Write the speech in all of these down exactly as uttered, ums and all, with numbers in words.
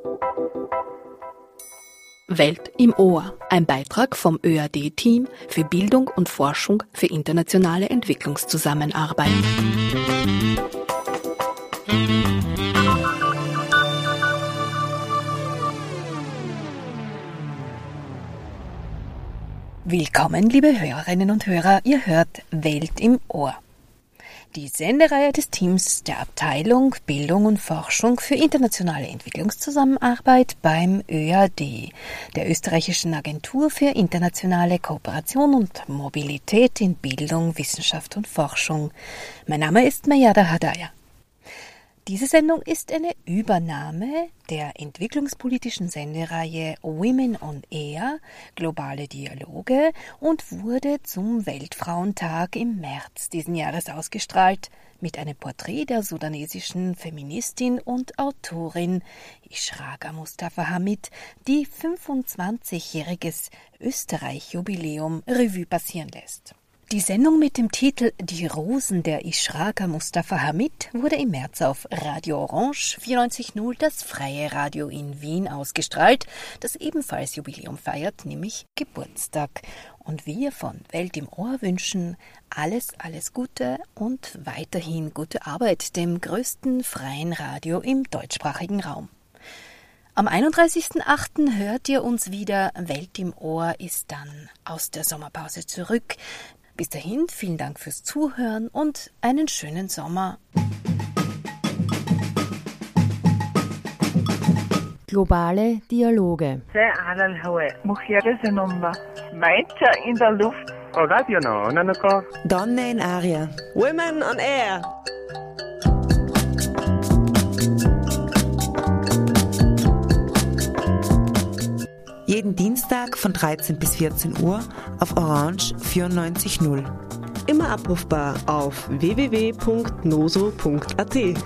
Welt im Ohr, ein Beitrag vom Ö A D-Team für Bildung und Forschung für internationale Entwicklungszusammenarbeit. Willkommen, liebe Hörerinnen und Hörer, ihr hört Welt im Ohr. Die Sendereihe des Teams der Abteilung Bildung und Forschung für internationale Entwicklungszusammenarbeit beim Ö A D, der österreichischen Agentur für internationale Kooperation und Mobilität in Bildung, Wissenschaft und Forschung. Mein Name ist Mejada Hadaya. Diese Sendung ist eine Übernahme der entwicklungspolitischen Sendereihe Women on Air, globale Dialoge, und wurde zum Weltfrauentag im März diesen Jahres ausgestrahlt mit einem Porträt der sudanesischen Feministin und Autorin Ishraqa Mustafa Hamid, die fünfundzwanzigjähriges Österreich-Jubiläum Revue passieren lässt. Die Sendung mit dem Titel Die Rosen der Ishraqa Mustafa Hamid wurde im März auf Radio Orange vierundneunzig Komma null, das freie Radio in Wien, ausgestrahlt, das ebenfalls Jubiläum feiert, nämlich Geburtstag. Und wir von Welt im Ohr wünschen alles, alles Gute und weiterhin gute Arbeit dem größten freien Radio im deutschsprachigen Raum. Am einunddreißigsten achten hört ihr uns wieder. Welt im Ohr ist dann aus der Sommerpause zurück. Bis dahin, vielen Dank fürs Zuhören und einen schönen Sommer. Globale Dialoge. in der Luft. Donne in Aria. Women on Air. Jeden Dienstag von dreizehn bis vierzehn Uhr auf Orange vierundneunzig Komma null. Immer abrufbar auf w w w punkt noso punkt a t.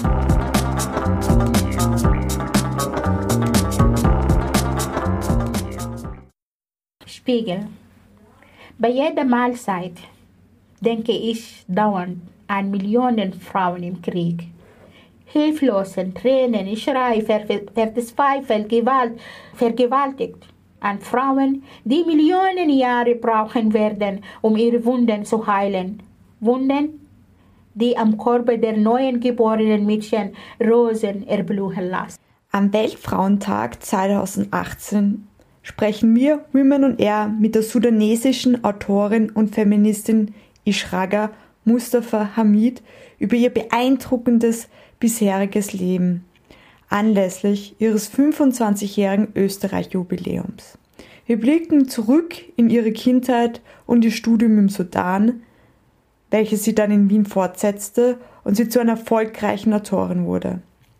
Spiegel. Bei jeder Mahlzeit denke ich dauernd an Millionen Frauen im Krieg. Hilflosen, Tränen, Schrei, ver- verzweifelt, Gewalt, vergewaltigt. An Frauen, die Millionen Jahre brauchen werden, um ihre Wunden zu heilen. Wunden, die am Körper der neuen geborenen Mädchen Rosen erblühen lassen. Am Weltfrauentag zweitausendachtzehn sprechen wir Women on Air mit der sudanesischen Autorin und Feministin Ishraqa Mustafa Hamid über ihr beeindruckendes bisheriges Leben anlässlich ihres fünfundzwanzigjährigen Österreich-Jubiläums. Wir blicken zurück in ihre Kindheit und ihr Studium im Sudan, welches sie dann in Wien fortsetzte und sie zu einer erfolgreichen Autorin wurde.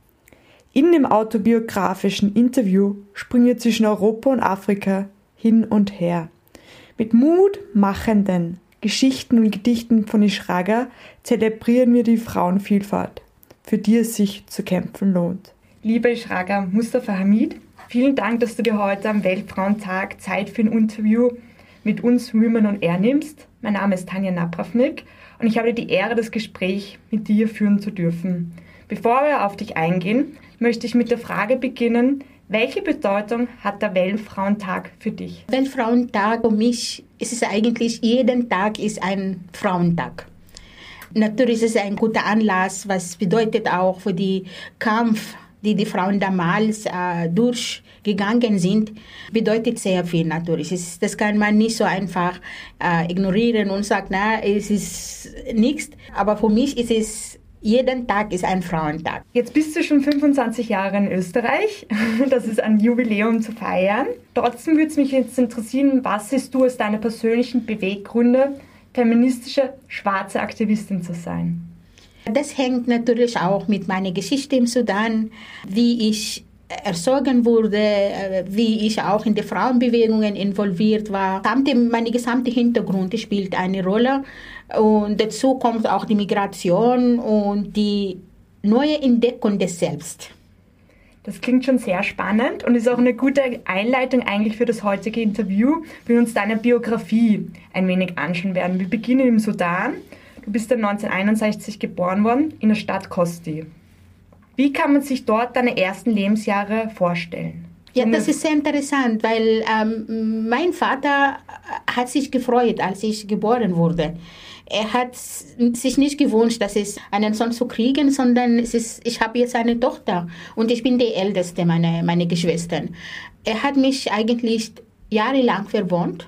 In dem autobiografischen Interview springen wir zwischen Europa und Afrika hin und her. Mit mutmachenden Geschichten und Gedichten von Ishraqa zelebrieren wir die Frauenvielfalt, für die es sich zu kämpfen lohnt. Liebe Ishraqa Mustafa Hamid, vielen Dank, dass du dir heute am Weltfrauentag Zeit für ein Interview mit uns Women on Air nimmst. Mein Name ist Tanja Napravnik und ich habe die Ehre, das Gespräch mit dir führen zu dürfen. Bevor wir auf dich eingehen, möchte ich mit der Frage beginnen, welche Bedeutung hat der Weltfrauentag für dich? Weltfrauentag für mich ist es eigentlich, jeden Tag ist ein Frauentag. Natürlich ist es ein guter Anlass, was bedeutet auch für den Kampf, die die Frauen damals äh, durchgegangen sind, bedeutet sehr viel natürlich. Es, das kann man nicht so einfach äh, ignorieren und sagen, na, es ist nichts. Aber für mich ist es, jeden Tag ist ein Frauentag. Jetzt bist du schon fünfundzwanzig Jahre in Österreich. Das ist ein Jubiläum zu feiern. Trotzdem würde es mich jetzt interessieren, was siehst du als deine persönlichen Beweggründe, feministische schwarze Aktivistin zu sein? Das hängt natürlich auch mit meiner Geschichte im Sudan, wie ich erzogen wurde, wie ich auch in die Frauenbewegungen involviert war. Mein gesamter Hintergrund spielt eine Rolle und dazu kommt auch die Migration und die neue Entdeckung des Selbst. Das klingt schon sehr spannend und ist auch eine gute Einleitung eigentlich für das heutige Interview, wenn wir uns deine Biografie ein wenig anschauen werden. Wir beginnen im Sudan. Du bist dann neunzehnhunderteinundsechzig geboren worden in der Stadt Kosti. Wie kann man sich dort deine ersten Lebensjahre vorstellen? Ja, das ist sehr interessant, weil ähm, mein Vater hat sich gefreut, als ich geboren wurde. Er hat sich nicht gewünscht, dass es einen Sohn zu kriegen, sondern es ist, ich habe jetzt eine Tochter und ich bin die älteste meiner meine Geschwistern. Er hat mich eigentlich jahrelang verwohnt.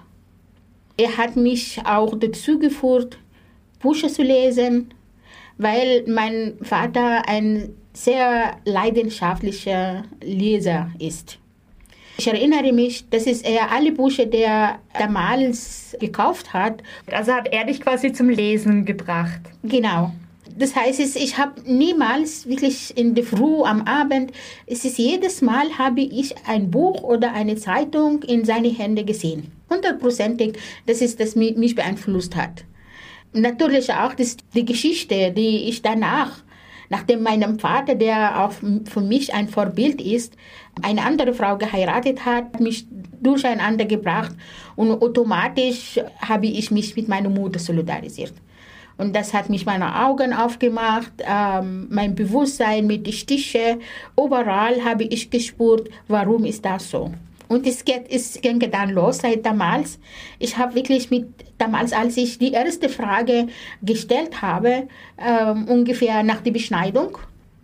Er hat mich auch dazu geführt, Bücher zu lesen, weil mein Vater ein sehr leidenschaftlicher Leser ist. Ich erinnere mich, das ist er alle Bücher, die er damals gekauft hat. Also hat er dich quasi zum Lesen gebracht? Genau. Das heißt, ich habe niemals wirklich in der Früh, am Abend, es ist jedes Mal habe ich ein Buch oder eine Zeitung in seine Hände gesehen. Hundertprozentig, das ist, das mich beeinflusst hat. Natürlich auch das, die Geschichte, die ich danach, nachdem meinem Vater, der auch für mich ein Vorbild ist, eine andere Frau geheiratet hat, mich durcheinander gebracht und automatisch habe ich mich mit meiner Mutter solidarisiert. Und das hat mich meine Augen aufgemacht, ähm, mein Bewusstsein mit den Stichen. Überall habe ich gespürt, warum ist das so. Und es, geht, es ging dann los seit damals. Ich habe wirklich mit damals, als ich die erste Frage gestellt habe, ähm, ungefähr nach der Beschneidung.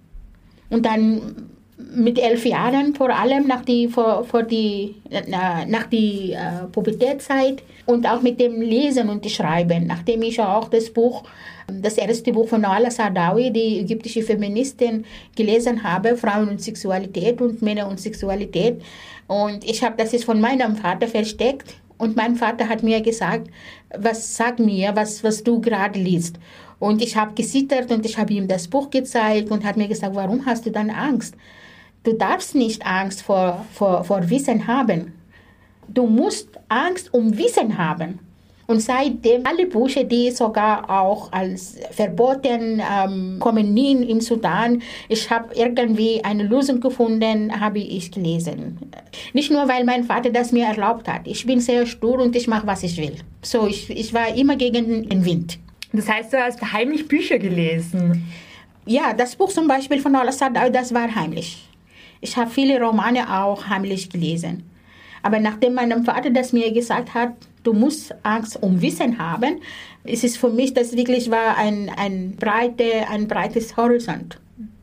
Und dann mit elf Jahren vor allem nach die, vor, vor die, na, nach die äh, Pubertätzeit und auch mit dem Lesen und Schreiben. Nachdem ich auch das Buch, das erste Buch von Noala Saadawi, die ägyptische Feministin, gelesen habe, Frauen und Sexualität und Männer und Sexualität. Und ich habe das ist von meinem Vater versteckt. Und mein Vater hat mir gesagt, was sag mir, was, was du gerade liest. Und ich habe gesittert und ich habe ihm das Buch gezeigt und hat mir gesagt, warum hast du dann Angst? Du darfst nicht Angst vor, vor, vor Wissen haben. Du musst Angst um Wissen haben. Und seitdem alle Bücher, die sogar auch als verboten ähm, kommen nie im Sudan, ich habe irgendwie eine Lösung gefunden, habe ich gelesen. Nicht nur, weil mein Vater das mir erlaubt hat. Ich bin sehr stur und ich mache, was ich will. So, ich, ich war immer gegen den Wind. Das heißt, du hast heimlich Bücher gelesen? Ja, das Buch zum Beispiel von Al-Assad, das war heimlich. Ich habe viele Romane auch heimlich gelesen. Aber nachdem mein Vater das mir gesagt hat, du musst Angst um Wissen haben, ist es für mich, das wirklich war ein, ein, breite, ein breites Horizont.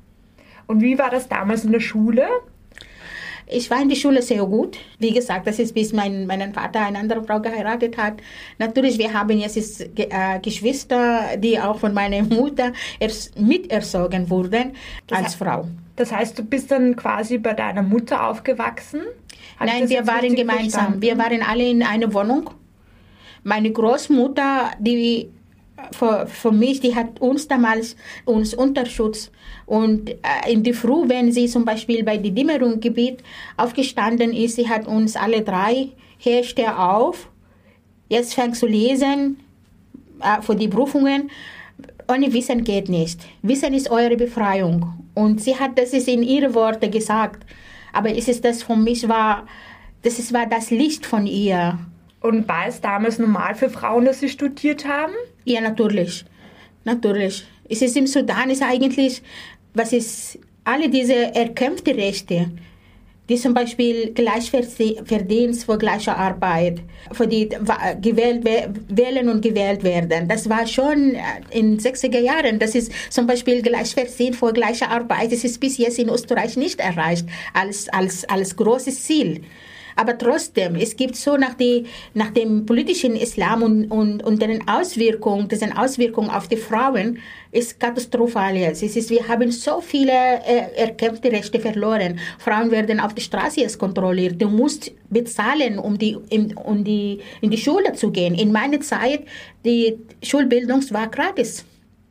Und wie war das damals in der Schule? Ich war in der Schule sehr gut. Wie gesagt, das ist bis mein, mein Vater eine andere Frau geheiratet hat. Natürlich, wir haben jetzt äh, Geschwister, die auch von meiner Mutter miterzogen wurden als das Frau. Das heißt, du bist dann quasi bei deiner Mutter aufgewachsen? Hat Nein, wir waren gemeinsam. Verstanden? Wir waren alle in einer Wohnung. Meine Großmutter, die für, für mich, die hat uns damals uns unterstützt. Und äh, in der Früh, wenn sie zum Beispiel bei dem Dämmerungsgebiet aufgestanden ist, sie hat uns alle drei, hier steh auf, jetzt fängst du lesen äh, für die Prüfungen. Ohne Wissen geht nicht. Wissen ist eure Befreiung. Und sie hat das ist in ihre Worte gesagt. Aber es ist das für mich war, das ist, war das Licht von ihr. Und war es damals normal für Frauen, dass sie studiert haben? Ja, natürlich. Natürlich. Es ist im Sudan ist eigentlich, was ist, alle diese erkämpften Rechte, die zum Beispiel Gleichverdienst für gleiche Arbeit, für die gewählt wählen und gewählt werden. Das war schon in den sechziger Jahren. Das ist zum Beispiel Gleichverdienst für gleiche Arbeit. Das ist bis jetzt in Österreich nicht erreicht als, als, als großes Ziel. Aber trotzdem, es gibt so nach, die, nach dem politischen Islam und, und, und den Auswirkungen, diesen Auswirkungen auf die Frauen, ist katastrophal jetzt. Es ist, wir haben so viele äh, erkämpfte Rechte verloren. Frauen werden auf der Straße jetzt kontrolliert. Du musst bezahlen, um, die, in, um die, in die Schule zu gehen. In meiner Zeit, die Schulbildung war gratis.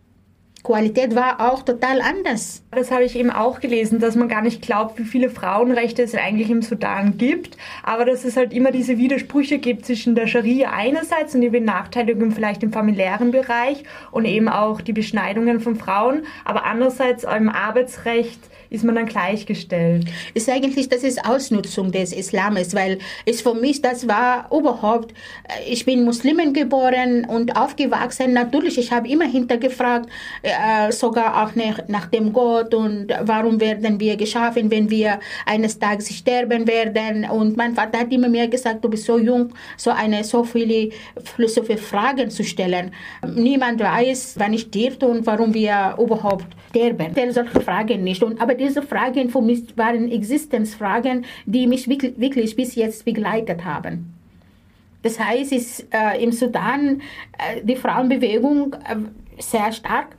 Qualität war auch total anders. Das habe ich eben auch gelesen, dass man gar nicht glaubt, wie viele Frauenrechte es eigentlich im Sudan gibt, aber dass es halt immer diese Widersprüche gibt zwischen der Scharia einerseits und die Benachteiligung vielleicht im familiären Bereich und eben auch die Beschneidungen von Frauen, aber andererseits im Arbeitsrecht ist man dann gleichgestellt. Ist eigentlich, das ist Ausnutzung des Islams, weil es für mich, das war überhaupt, ich bin Muslimin geboren und aufgewachsen, natürlich, ich habe immer hintergefragt, äh, sogar auch nach, nach dem Gott und warum werden wir geschaffen, wenn wir eines Tages sterben werden. Und mein Vater hat immer mehr gesagt, du bist so jung, so eine so viele philosophische Fragen zu stellen. Niemand weiß, wann ich stirbt und warum wir überhaupt sterben. Ich solche Fragen nicht. Und, aber diese Fragen für mich waren Existenzfragen, die mich wirklich, wirklich bis jetzt begleitet haben. Das heißt, ist äh, im Sudan äh, die Frauenbewegung äh, sehr stark.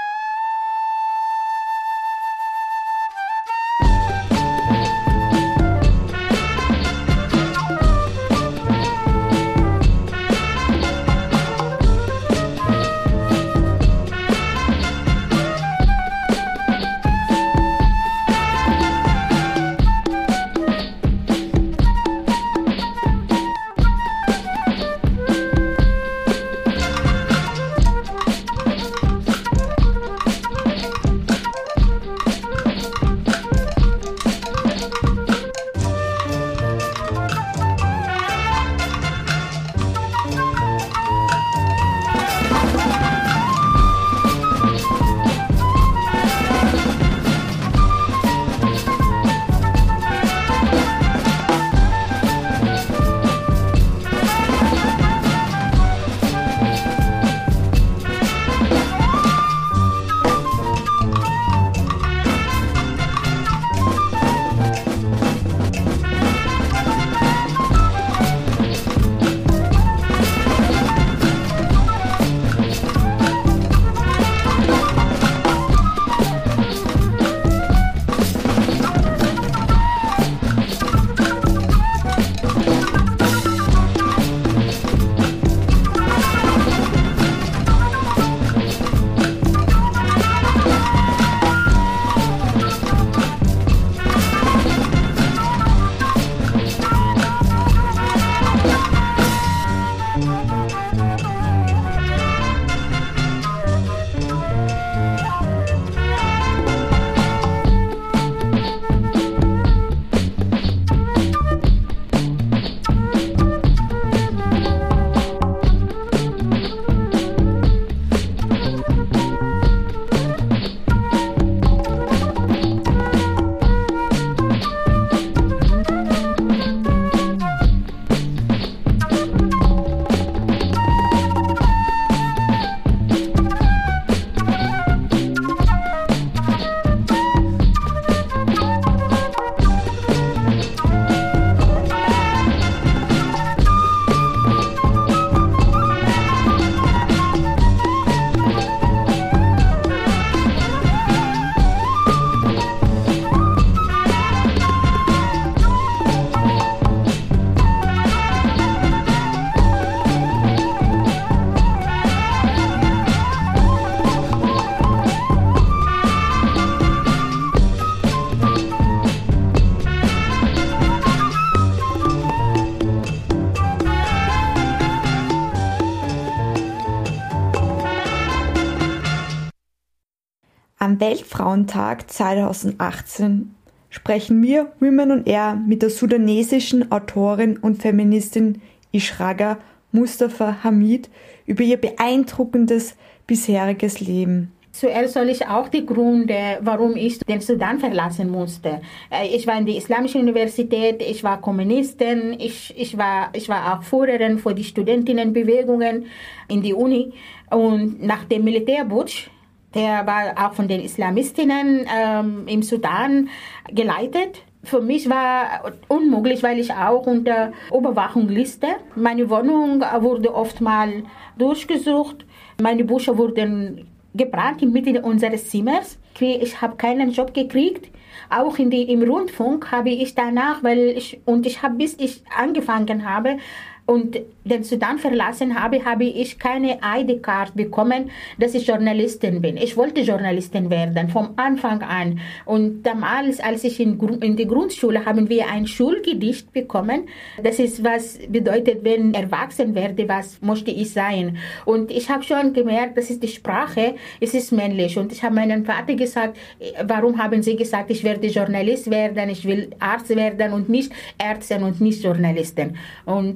Am Weltfrauentag zweitausendachtzehn sprechen wir Women on Air mit der sudanesischen Autorin und Feministin Ishraga Mustafa Hamid über ihr beeindruckendes bisheriges Leben. Zuerst soll ich auch die Gründe, warum ich den Sudan verlassen musste. Ich war in der Islamischen Universität, ich war Kommunistin, ich, ich, war, ich war auch Führerin für die Studentinnenbewegungen in die Uni. Und nach dem Militärputsch, der war auch von den Islamistinnen ähm, im Sudan geleitet. Für mich war unmöglich, weil ich auch unter Überwachung liste. Meine Wohnung wurde oftmals durchgesucht. Meine Bücher wurden gebrannt in Mitte unseres Zimmers. Ich habe keinen Job gekriegt. Auch in die, im Rundfunk habe ich danach, weil ich, und ich habe, bis ich angefangen habe, und den Sudan verlassen habe, habe ich keine I D-Card bekommen, dass ich Journalistin bin. Ich wollte Journalistin werden, vom Anfang an. Und damals, als ich in, in die Grundschule, haben wir ein Schulgedicht bekommen. Das ist, was bedeutet, wenn ich erwachsen werde, was möchte ich sein. Und ich habe schon gemerkt, das ist die Sprache, es ist männlich. Und ich habe meinem Vater gesagt, warum haben Sie gesagt, ich werde Journalist werden, ich will Arzt werden und nicht Ärztin und nicht Journalistin. Und er hat mir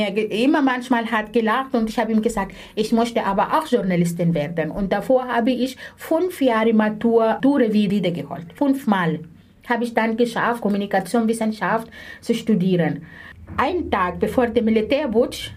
mir immer manchmal hat gelacht und ich habe ihm gesagt, ich möchte aber auch Journalistin werden. Und davor habe ich fünf Jahre Matur wiedergeholt. Fünfmal habe ich dann geschafft, Kommunikationswissenschaft zu studieren. Einen Tag bevor der Militärputsch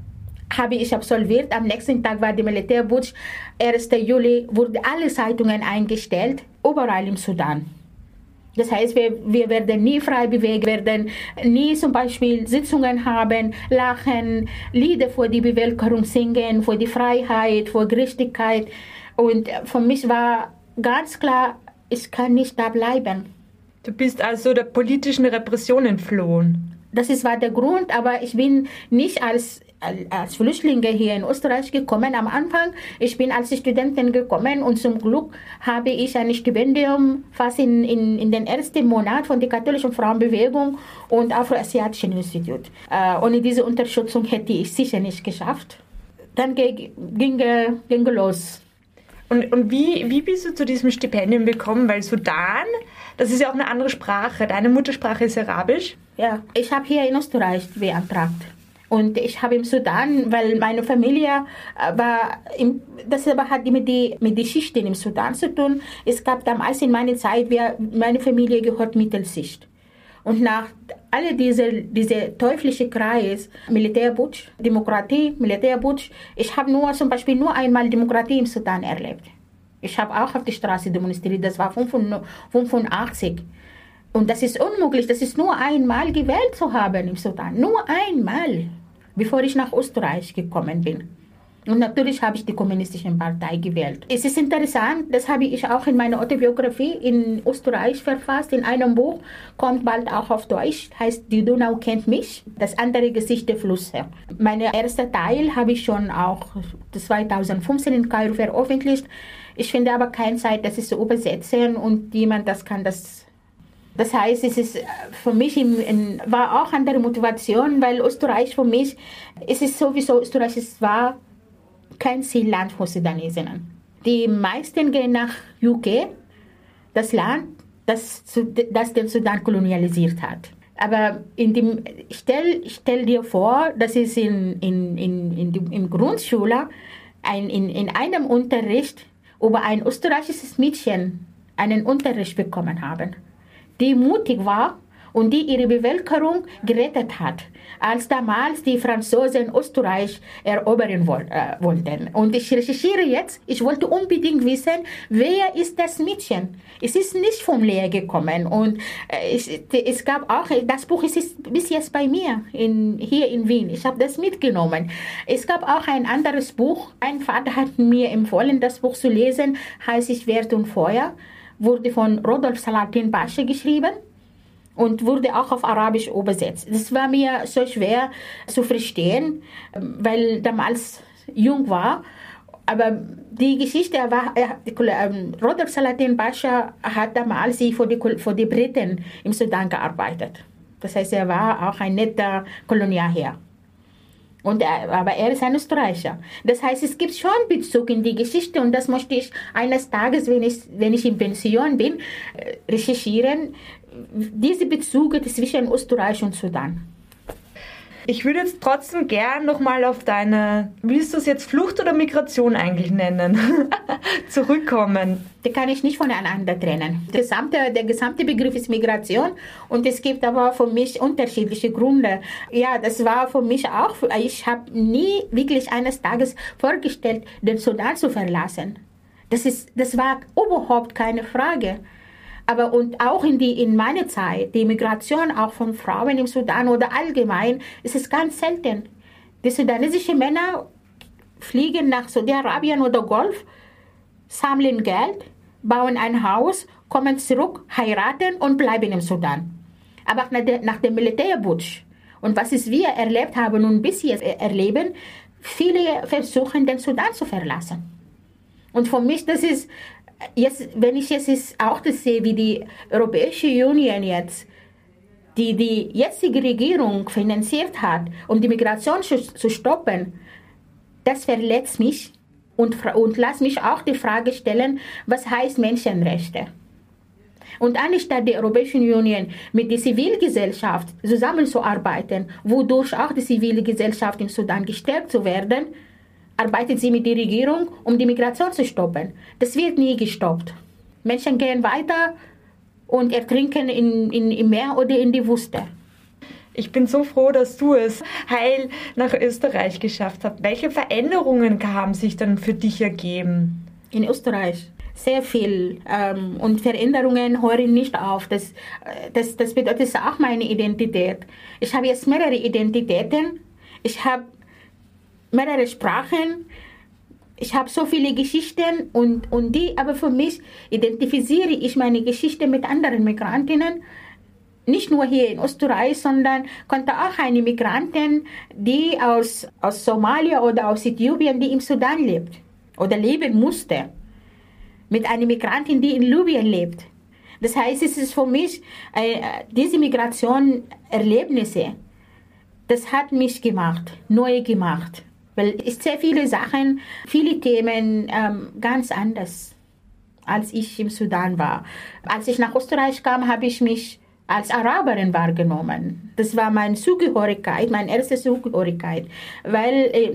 habe ich absolviert. Am nächsten Tag war der Militärputsch. ersten Juli wurden alle Zeitungen eingestellt, überall im Sudan. Das heißt, wir, wir werden nie frei bewegen, werden nie zum Beispiel Sitzungen haben, lachen, Lieder für die Bevölkerung singen, für die Freiheit, für Gerechtigkeit. Und für mich war ganz klar, ich kann nicht da bleiben. Du bist also der politischen Repression entflohen. Das ist, war der Grund, aber ich bin nicht als, als Flüchtlinge hier in Österreich gekommen. Am Anfang, ich bin als Studentin gekommen und zum Glück habe ich ein Stipendium fast in, in, in den ersten Monat von der katholischen Frauenbewegung und Afroasiatischen Institut. Äh, ohne diese Unterstützung hätte ich sicher nicht geschafft. Dann ging, ging, ging los. Und, und wie, wie bist du zu diesem Stipendium gekommen? Weil Sudan, das ist ja auch eine andere Sprache. Deine Muttersprache ist Arabisch. Ja, ich habe hier in Österreich beantragt. Und ich habe im Sudan, weil meine Familie war, im, das aber hat mit die, mit die Schichten im Sudan zu tun. Es gab damals in meiner Zeit, wir, meine Familie gehört Mittelschicht. Und nach alle diese, diese teuflische Kreis, Militärputsch, Demokratie, Militärputsch, ich habe nur zum Beispiel nur einmal Demokratie im Sudan erlebt. Ich habe auch auf die Straße demonstriert, das war fünfundachtzig. Und das ist unmöglich, das ist nur einmal gewählt zu haben im Sudan. Nur einmal, bevor ich nach Österreich gekommen bin. Und natürlich habe ich die Kommunistische Partei gewählt. Es ist interessant, das habe ich auch in meiner Autobiografie in Österreich verfasst. In einem Buch, kommt bald auch auf Deutsch, heißt Die Donau kennt mich, das andere Gesicht der Flüsse. Mein erster Teil habe ich schon auch zweitausendfünfzehn in Kairo veröffentlicht. Ich finde aber keine Zeit, das ist zu übersetzen und jemand, das kann das. Das heißt, es ist für mich in, in, war auch andere Motivation, weil Österreich für mich, es ist sowieso, Österreich es war kein Zielland für Sudanesinnen. Die meisten gehen nach U K, das Land, das, das den Sudan kolonialisiert hat. Aber in dem, stell, stell dir vor, dass es in, in, in, in, in, in Grundschule ein, in, in einem Unterricht über ein österreichisches Mädchen einen Unterricht bekommen haben, die mutig war und die ihre Bevölkerung gerettet hat, als damals die Franzosen Österreich erobern wollten. Und ich recherchiere jetzt, ich wollte unbedingt wissen, wer ist das Mädchen? Es ist nicht vom Lehr gekommen und es, es gab auch, das Buch ist bis jetzt bei mir, in, hier in Wien. Ich habe das mitgenommen. Es gab auch ein anderes Buch, ein Vater hat mir empfohlen, das Buch zu lesen, heißt Ich Wert und Feuer, wurde von Rodolphe Salatin Pascha geschrieben und wurde auch auf Arabisch übersetzt. Das war mir so schwer zu verstehen, weil damals jung war. Aber die Geschichte war, Rodolphe Salatin Pascha hat damals für die, für die Briten im Sudan gearbeitet. Das heißt, er war auch ein netter Kolonialherr. Und er, aber er ist ein Österreicher. Das heißt, es gibt schon Bezug in die Geschichte und das möchte ich eines Tages, wenn ich, wenn ich in Pension bin, recherchieren, diese Bezüge zwischen Österreich und Sudan. Ich würde jetzt trotzdem gern nochmal auf deine, willst du es jetzt Flucht oder Migration eigentlich nennen, zurückkommen. Die kann ich nicht voneinander trennen. Der gesamte, der gesamte Begriff ist Migration und es gibt aber für mich unterschiedliche Gründe. Ja, das war für mich auch, ich habe nie wirklich eines Tages vorgestellt, den Sudan zu verlassen. Das, ist, das war überhaupt keine Frage. Aber und auch in, die, in meiner Zeit, die Migration auch von Frauen im Sudan oder allgemein, ist es ganz selten. Die sudanesischen Männer fliegen nach Saudi-Arabien oder Golf, sammeln Geld, bauen ein Haus, kommen zurück, heiraten und bleiben im Sudan. Aber nach, der, nach dem Militärputsch und was es wir erlebt haben und bis jetzt erleben, viele versuchen, den Sudan zu verlassen. Und für mich, das ist jetzt, wenn ich jetzt auch das sehe, wie die Europäische Union jetzt, die die jetzige Regierung finanziert hat, um die Migration zu, zu stoppen, das verletzt mich und, und lässt mich auch die Frage stellen, was heißt Menschenrechte? Und anstatt die Europäische Union mit der Zivilgesellschaft zusammenzuarbeiten, wodurch auch die Zivilgesellschaft im Sudan gestärkt zu werden, arbeitet sie mit der Regierung, um die Migration zu stoppen. Das wird nie gestoppt. Menschen gehen weiter und ertrinken in, in, im Meer oder in die Wüste. Ich bin so froh, dass du es heil nach Österreich geschafft hast. Welche Veränderungen haben sich dann für dich ergeben? In Österreich sehr viel. Ähm, und Veränderungen hören nicht auf. Das, das, das bedeutet, das ist auch meine Identität. Ich habe jetzt mehrere Identitäten. Ich habe mehrere Sprachen. Ich habe so viele Geschichten. Und, und die, aber für mich identifiziere ich meine Geschichte mit anderen Migrantinnen. Nicht nur hier in Österreich, sondern konnte auch eine Migrantin, die aus, aus Somalia oder aus Äthiopien, die im Sudan lebt oder leben musste, mit einer Migrantin, die in Libyen lebt. Das heißt, es ist für mich, äh, diese Migration Erlebnisse, das hat mich gemacht, neu gemacht. Weil es sehr viele Sachen, viele Themen ähm, ganz anders, als ich im Sudan war. Als ich nach Österreich kam, habe ich mich als Araberin wahrgenommen. Das war meine Zugehörigkeit, meine erste Zugehörigkeit. Weil äh,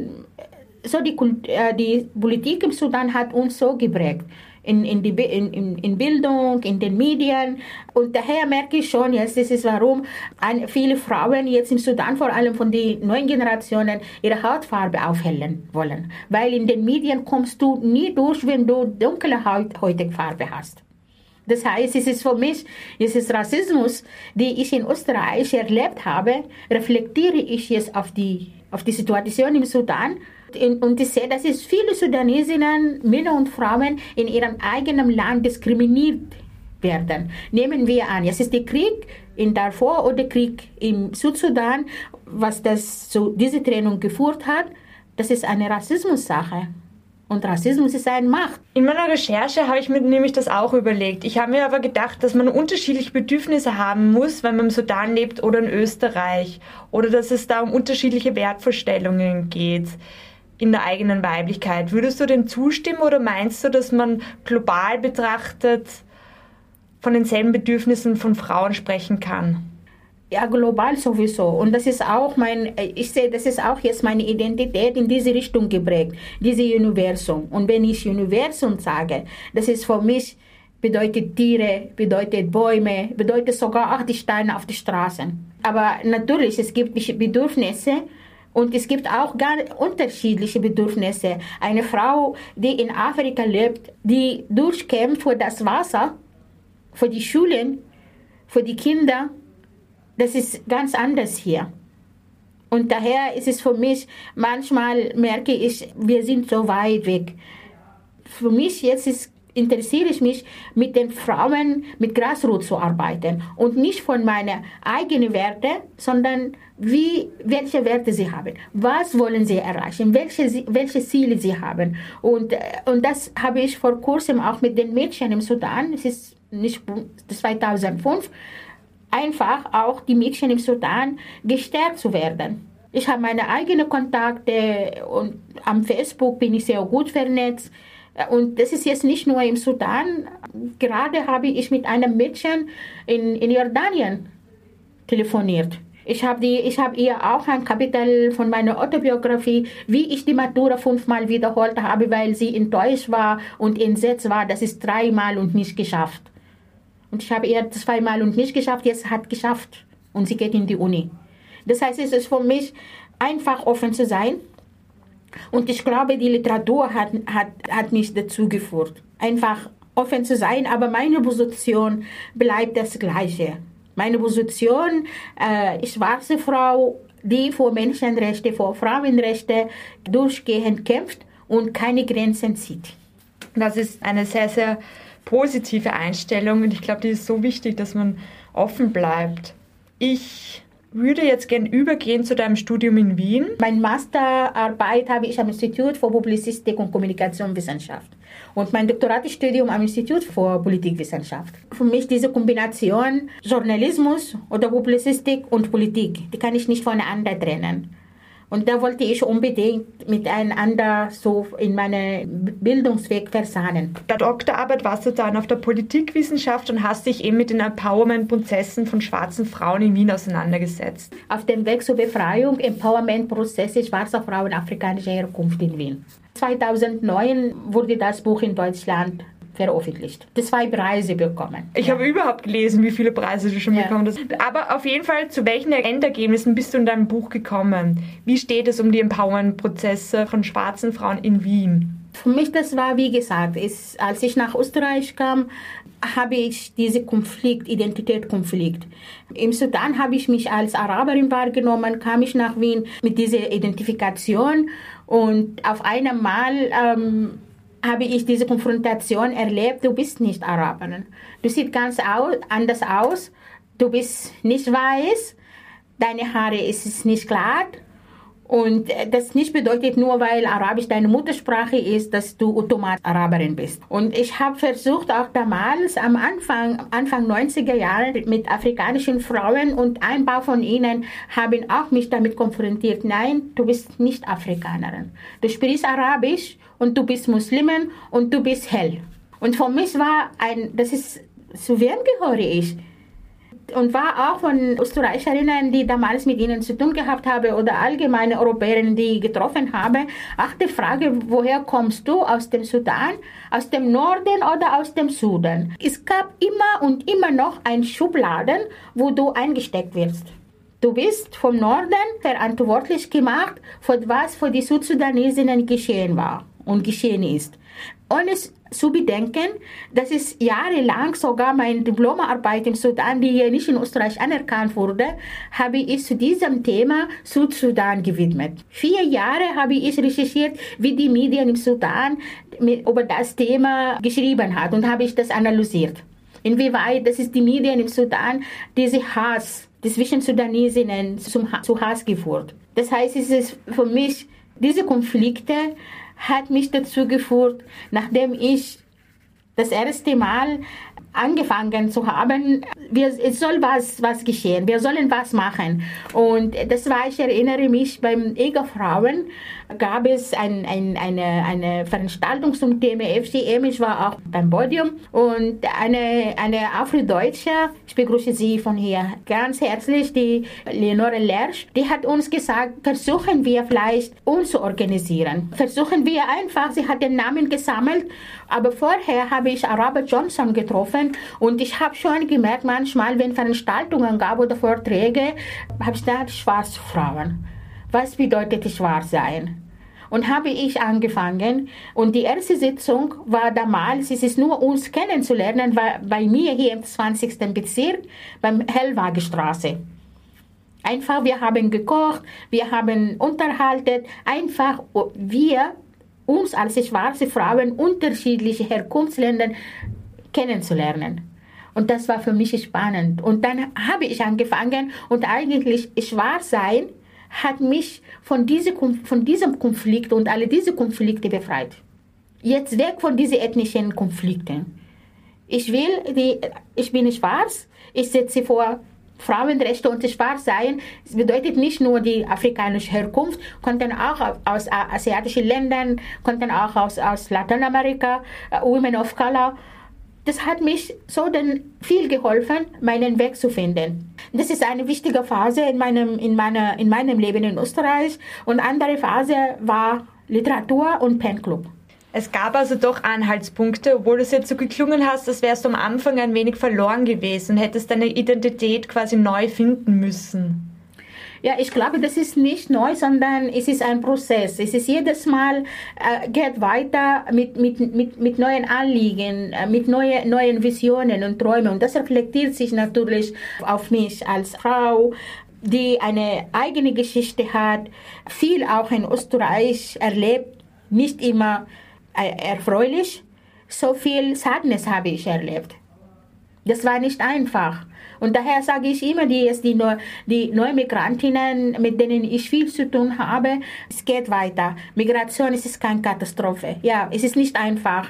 so die, äh, die Politik im Sudan hat uns so geprägt. In, in, die, in, in Bildung, in den Medien. Und daher merke ich schon, jetzt das ist warum ein, viele Frauen jetzt im Sudan, vor allem von den neuen Generationen, ihre Hautfarbe aufhellen wollen. Weil in den Medien kommst du nie durch, wenn du dunkle Hautfarbe hast. Das heißt, es ist für mich, es ist Rassismus, den ich in Österreich erlebt habe, reflektiere ich jetzt auf die, auf die Situation im Sudan. Und ich sehe, dass es viele Sudanesinnen, Männer und Frauen in ihrem eigenen Land diskriminiert werden. Nehmen wir an, es ist der Krieg in Darfur oder der Krieg im Südsudan, was das zu dieser Trennung geführt hat. Das ist eine Rassismus-Sache. Und Rassismus ist eine Macht. In meiner Recherche habe ich mir nämlich das auch überlegt. Ich habe mir aber gedacht, dass man unterschiedliche Bedürfnisse haben muss, wenn man im Sudan lebt oder in Österreich. Oder dass es da um unterschiedliche Wertvorstellungen geht in der eigenen Weiblichkeit. Würdest du dem zustimmen oder meinst du, dass man global betrachtet von denselben Bedürfnissen von Frauen sprechen kann? Ja, global sowieso. Und das ist auch mein, ich sehe, das ist auch jetzt meine Identität in diese Richtung geprägt, diese Universum. Und wenn ich Universum sage, das ist für mich, bedeutet Tiere, bedeutet Bäume, bedeutet sogar auch die Steine auf den Straßen. Aber natürlich, es gibt Bedürfnisse und es gibt auch ganz unterschiedliche Bedürfnisse. Eine Frau, die in Afrika lebt, die durchkämpft für das Wasser, für die Schulen, für die Kinder, das ist ganz anders hier. Und daher ist es für mich, manchmal merke ich, wir sind so weit weg. Für mich jetzt ist, interessiere ich mich, mit den Frauen, mit Grassroots zu arbeiten. Und nicht von meinen eigenen Werten, sondern wie, welche Werte sie haben. Was wollen sie erreichen? Welche, welche Ziele sie haben? Und, und das habe ich vor kurzem auch mit den Mädchen im Sudan, es ist nicht zweitausendfünf, einfach auch die Mädchen im Sudan gestärkt zu werden. Ich habe meine eigenen Kontakte und am Facebook bin ich sehr gut vernetzt. Und das ist jetzt nicht nur im Sudan. Gerade habe ich mit einem Mädchen in, in Jordanien telefoniert. Ich habe die, ich habe ihr auch ein Kapitel von meiner Autobiografie, wie ich die Matura fünfmal wiederholt habe, weil sie enttäuscht war und entsetzt war, das ist dreimal und nicht geschafft. Und ich habe ihr zweimal und nicht geschafft, jetzt hat geschafft. Und sie geht in die Uni. Das heißt, es ist für mich einfach offen zu sein. Und ich glaube, die Literatur hat, hat, hat mich dazu geführt. Einfach offen zu sein, aber meine Position bleibt das Gleiche. Meine Position, äh, schwarze Frau, die für Menschenrechte, für Frauenrechte durchgehend kämpft und keine Grenzen zieht. Das ist eine sehr, sehr positive Einstellung und ich glaube, die ist so wichtig, dass man offen bleibt. Ich würde jetzt gern übergehen zu deinem Studium in Wien. Meine Masterarbeit habe ich am Institut für Publizistik und Kommunikationswissenschaft und mein Doktoratstudium am Institut für Politikwissenschaft. Für mich diese Kombination Journalismus oder Publizistik und Politik, die kann ich nicht voneinander trennen. Und da wollte ich unbedingt miteinander so in meinen Bildungsweg versahnen. Der Doktorarbeit warst du dann auf der Politikwissenschaft und hast dich eben mit den Empowerment-Prozessen von schwarzen Frauen in Wien auseinandergesetzt. Auf dem Weg zur Befreiung, Empowerment-Prozesse schwarzer Frauen afrikanischer Herkunft in Wien. zweitausendneun wurde das Buch in Deutschland veröffentlicht. Zwei Preise bekommen. Ich ja. habe überhaupt gelesen, wie viele Preise du schon ja. bekommen hast. Aber auf jeden Fall, zu welchen Endergebnissen bist du in deinem Buch gekommen? Wie steht es um die Empowerment-Prozesse von schwarzen Frauen in Wien? Für mich, das war, wie gesagt, ist, als ich nach Österreich kam, habe ich diesen Konflikt, Identitätskonflikt. Im Sudan habe ich mich als Araberin wahrgenommen, kam ich nach Wien mit dieser Identifikation und auf einmal ähm, habe ich diese Konfrontation erlebt, du bist nicht Araberin. Du siehst ganz au- anders aus, du bist nicht weiß, deine Haare ist nicht glatt. Und das nicht bedeutet nur, weil Arabisch deine Muttersprache ist, dass du automatisch Araberin bist. Und ich habe versucht, auch damals am Anfang, Anfang neunziger Jahre mit afrikanischen Frauen und ein paar von ihnen haben auch mich damit konfrontiert. Nein, du bist nicht Afrikanerin. Du sprichst Arabisch und du bist Muslimin und du bist hell. Und für mich war ein, das ist, zu wem gehöre ich? Und war auch von Österreicherinnen, die damals mit ihnen zu tun gehabt habe oder allgemeine Europäerinnen, die ich getroffen habe, auch die Frage, woher kommst du? Aus dem Sudan, aus dem Norden oder aus dem Süden? Es gab immer und immer noch ein Schubladen, wo du eingesteckt wirst. Du bist vom Norden verantwortlich gemacht, für was für die Südsudanesinnen geschehen war und geschehen ist. Ohne zu bedenken, dass es jahrelang sogar meine Diplomarbeit im Sudan, die hier nicht in Österreich anerkannt wurde, habe ich zu diesem Thema Südsudan gewidmet. Vier Jahre habe ich recherchiert, wie die Medien im Sudan über das Thema geschrieben hat und habe ich das analysiert. Inwieweit das ist die Medien im Sudan diese Hass, die zwischen Sudanesinnen zum, zu Hass geführt. Das heißt, es ist für mich, diese Konflikte hat mich dazu geführt, nachdem ich das erste Mal angefangen zu haben, wir, es soll was, was geschehen, wir sollen was machen. Und das war, ich erinnere mich, beim EGA-Frauen gab es ein, ein, eine, eine Veranstaltung zum Thema F G M, ich war auch beim Podium und eine, eine Afrodeutsche, ich begrüße Sie von hier ganz herzlich, die Leonore Lersch, die hat uns gesagt, versuchen wir vielleicht uns zu organisieren. Versuchen wir einfach, sie hat den Namen gesammelt, aber vorher habe ich Araba Johnson getroffen und ich habe schon gemerkt, manchmal, wenn Veranstaltungen gab oder Vorträge, habe ich gedacht, schwarze Frauen. Was bedeutet schwarz sein? Und habe ich angefangen und die erste Sitzung war damals, es ist nur uns kennenzulernen, war bei mir hier im zwanzigsten Bezirk, beim Hellwagenstraße. Einfach, wir haben gekocht, wir haben unterhalten, einfach wir, uns als schwarze Frauen, unterschiedliche Herkunftsländer kennenzulernen. Und das war für mich spannend. Und dann habe ich angefangen und eigentlich schwarz sein hat mich von, diese, von diesem Konflikt und alle diese Konflikte befreit. Jetzt weg von diesen ethnischen Konflikten. Ich will, die, ich bin schwarz, ich setze vor Frauenrechte und schwarz sein. Das bedeutet nicht nur die afrikanische Herkunft, konnten auch aus asiatischen Ländern, konnten auch aus, aus Lateinamerika, uh, Women of Color. Das hat mich so denn viel geholfen, meinen Weg zu finden. Das ist eine wichtige Phase in meinem, in meiner, in meinem Leben in Österreich. Und eine andere Phase war Literatur und Penclub. Es gab also doch Anhaltspunkte, obwohl du es jetzt so geklungen hast, als wärst du am Anfang ein wenig verloren gewesen, hättest deine Identität quasi neu finden müssen. Ja, ich glaube, das ist nicht neu, sondern es ist ein Prozess. Es ist jedes Mal, äh, geht weiter mit, mit, mit, mit neuen Anliegen, äh, mit neue, neuen Visionen und Träumen. Und das reflektiert sich natürlich auf mich als Frau, die eine eigene Geschichte hat, viel auch in Österreich erlebt, nicht immer äh, erfreulich. So viel Sadness habe ich erlebt. Das war nicht einfach. Und daher sage ich immer, die, die, die Neumigrantinnen, mit denen ich viel zu tun habe, es geht weiter. Migration ist keine Katastrophe. Ja, es ist nicht einfach.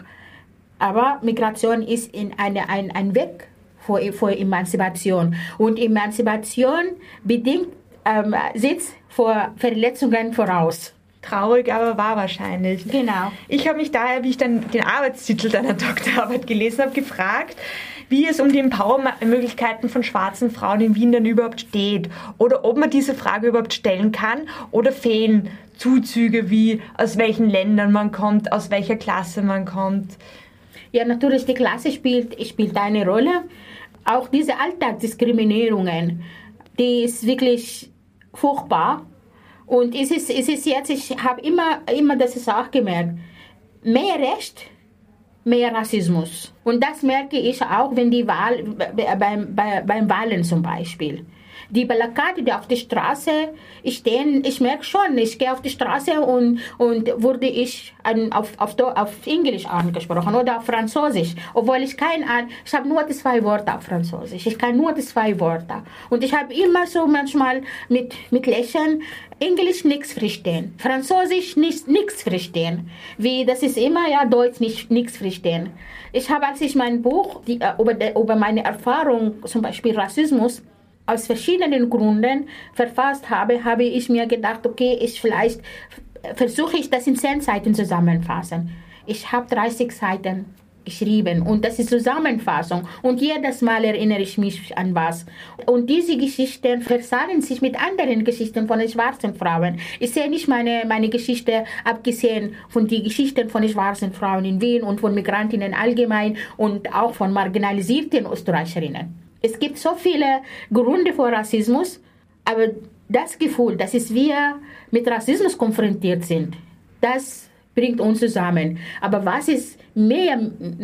Aber Migration ist in eine, ein, ein Weg für, für Emanzipation. Und Emanzipation bedingt ähm, sitzt vor Verletzungen voraus. Traurig, aber wahr wahrscheinlich. Genau. Ich habe mich daher, wie ich dann den Arbeitstitel deiner Doktorarbeit gelesen habe, gefragt, wie es um die Empowerment-Möglichkeiten von schwarzen Frauen in Wien denn überhaupt steht. Oder ob man diese Frage überhaupt stellen kann oder fehlen Zuzüge wie aus welchen Ländern man kommt, aus welcher Klasse man kommt. Ja, natürlich, die Klasse spielt, spielt eine Rolle. Auch diese Alltagsdiskriminierungen, die ist wirklich furchtbar. Und es ist, es ist jetzt, ich habe immer, immer das ist auch gemerkt, mehr Recht, mehr Rassismus. Und das merke ich auch, wenn die Wahl, beim, bei, beim Wahlen zum Beispiel. Die Plakate, die auf der Straße stehen, ich merke schon, ich gehe auf die Straße und, und wurde ich an, auf, auf, auf Englisch angesprochen oder auf Französisch, obwohl ich kein, ich habe nur die zwei Worte auf Französisch, ich kann nur die zwei Worte. Und ich habe immer so manchmal mit, mit Lächeln Englisch nichts verstehen, Französisch nichts verstehen, wie das ist immer, ja, Deutsch nicht nichts verstehen. Ich habe, als ich mein Buch die, über, die, über meine Erfahrung, zum Beispiel Rassismus, aus verschiedenen Gründen verfasst habe, habe ich mir gedacht, okay, ich vielleicht versuche ich das in zehn Seiten zusammenfassen. Ich habe dreißig Seiten geschrieben und das ist Zusammenfassung und jedes Mal erinnere ich mich an was. Und diese Geschichten versagen sich mit anderen Geschichten von den schwarzen Frauen. Ich sehe nicht meine, meine Geschichte, abgesehen von den Geschichten von den schwarzen Frauen in Wien und von Migrantinnen allgemein und auch von marginalisierten Österreicherinnen. Es gibt so viele Gründe für Rassismus, aber das Gefühl, dass es wir mit Rassismus konfrontiert sind, das bringt uns zusammen. Aber was es mehr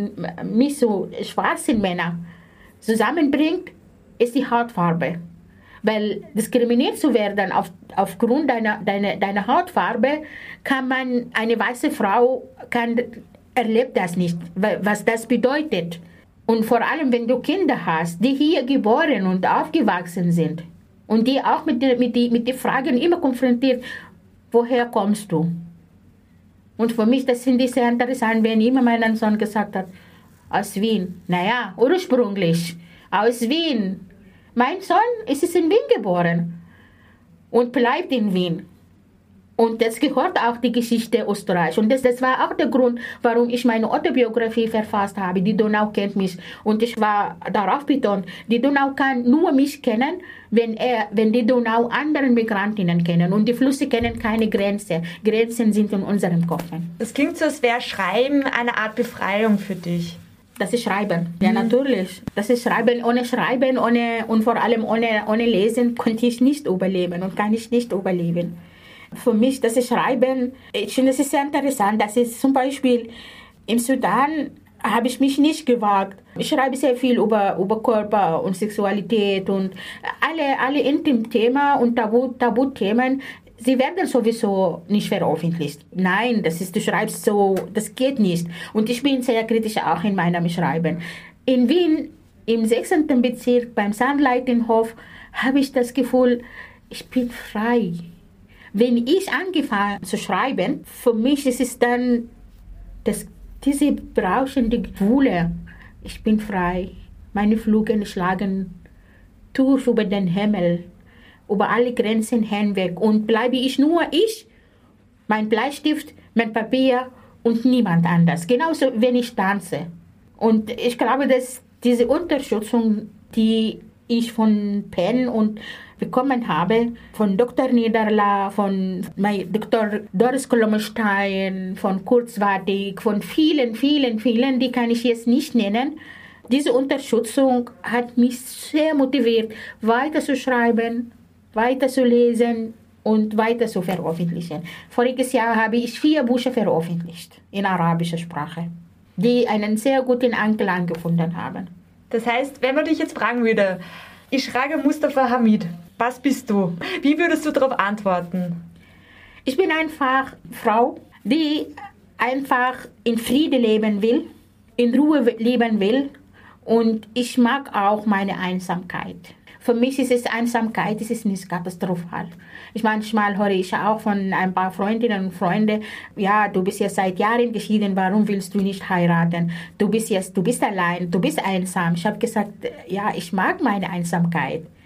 mich so schwarzen Männer zusammenbringt, ist die Hautfarbe. Weil diskriminiert zu werden auf, aufgrund deiner, deiner, deiner Hautfarbe, kann man, eine weiße Frau kann, erlebt das nicht, was das bedeutet. Und vor allem, wenn du Kinder hast, die hier geboren und aufgewachsen sind und die auch mit den mit die, mit die Fragen immer konfrontiert, woher kommst du? Und für mich, das finde ich sehr interessant, wenn immer mein Sohn gesagt hat, aus Wien. Naja, ursprünglich aus Wien. Mein Sohn ist in Wien geboren und bleibt in Wien. Und das gehört auch die Geschichte Österreich. Und das, das war auch der Grund, warum ich meine Autobiografie verfasst habe. Die Donau kennt mich. Und ich war darauf betont, die Donau kann nur mich kennen, wenn, er, wenn die Donau anderen Migrantinnen kennen. Und die Flüsse kennen keine Grenze. Grenzen sind in unserem Kopf. Das klingt so, als wäre Schreiben eine Art Befreiung für dich. Das ist Schreiben, ja, mhm. natürlich. Das ist Schreiben. Ohne Schreiben ohne, und vor allem ohne, ohne Lesen konnte ich nicht überleben und kann ich nicht überleben. Für mich, das ist Schreiben, ich finde, es ist sehr interessant. Das ist zum Beispiel im Sudan, habe ich mich nicht gewagt. Ich schreibe sehr viel über, über Körper und Sexualität und alle, alle Intim-Themen und Tabu, Tabuthemen. Sie werden sowieso nicht veröffentlicht. Nein, das ist, du schreibst so, das geht nicht. Und ich bin sehr kritisch auch in meinem Schreiben. In Wien, im sechzehnten Bezirk, beim Sandleitenhof, habe ich das Gefühl, ich bin frei. Wenn ich angefangen zu schreiben, für mich ist es dann das, diese berauschende Gefühle. Ich bin frei. Meine Flügel schlagen durch über den Himmel, über alle Grenzen hinweg. Und bleibe ich nur ich, mein Bleistift, mein Papier und niemand anders. Genauso, wenn ich tanze. Und ich glaube, dass diese Unterstützung, die ich von Penn und bekommen habe, von Doktor Niederla, von Doktor Doris Kolomstein, von Kurzwartig, von vielen, vielen, vielen, die kann ich jetzt nicht nennen. Diese Unterstützung hat mich sehr motiviert, weiter zu schreiben, weiter zu lesen und weiter zu veröffentlichen. Voriges Jahr habe ich vier Bücher veröffentlicht in arabischer Sprache, die einen sehr guten Anklang gefunden haben. Das heißt, wenn man dich jetzt fragen würde, Ishraga Mustafa Hamid, was bist du? Wie würdest du darauf antworten? Ich bin einfach Frau, die einfach in Frieden leben will, in Ruhe leben will und ich mag auch meine Einsamkeit. Für mich ist es Einsamkeit, es ist nicht katastrophal. Ich manchmal höre ich auch von ein paar Freundinnen und Freunden, ja, du bist jetzt seit Jahren geschieden, warum willst du nicht heiraten? Du bist jetzt, du bist allein, du bist einsam. Ich habe gesagt, ja, ich mag meine Einsamkeit.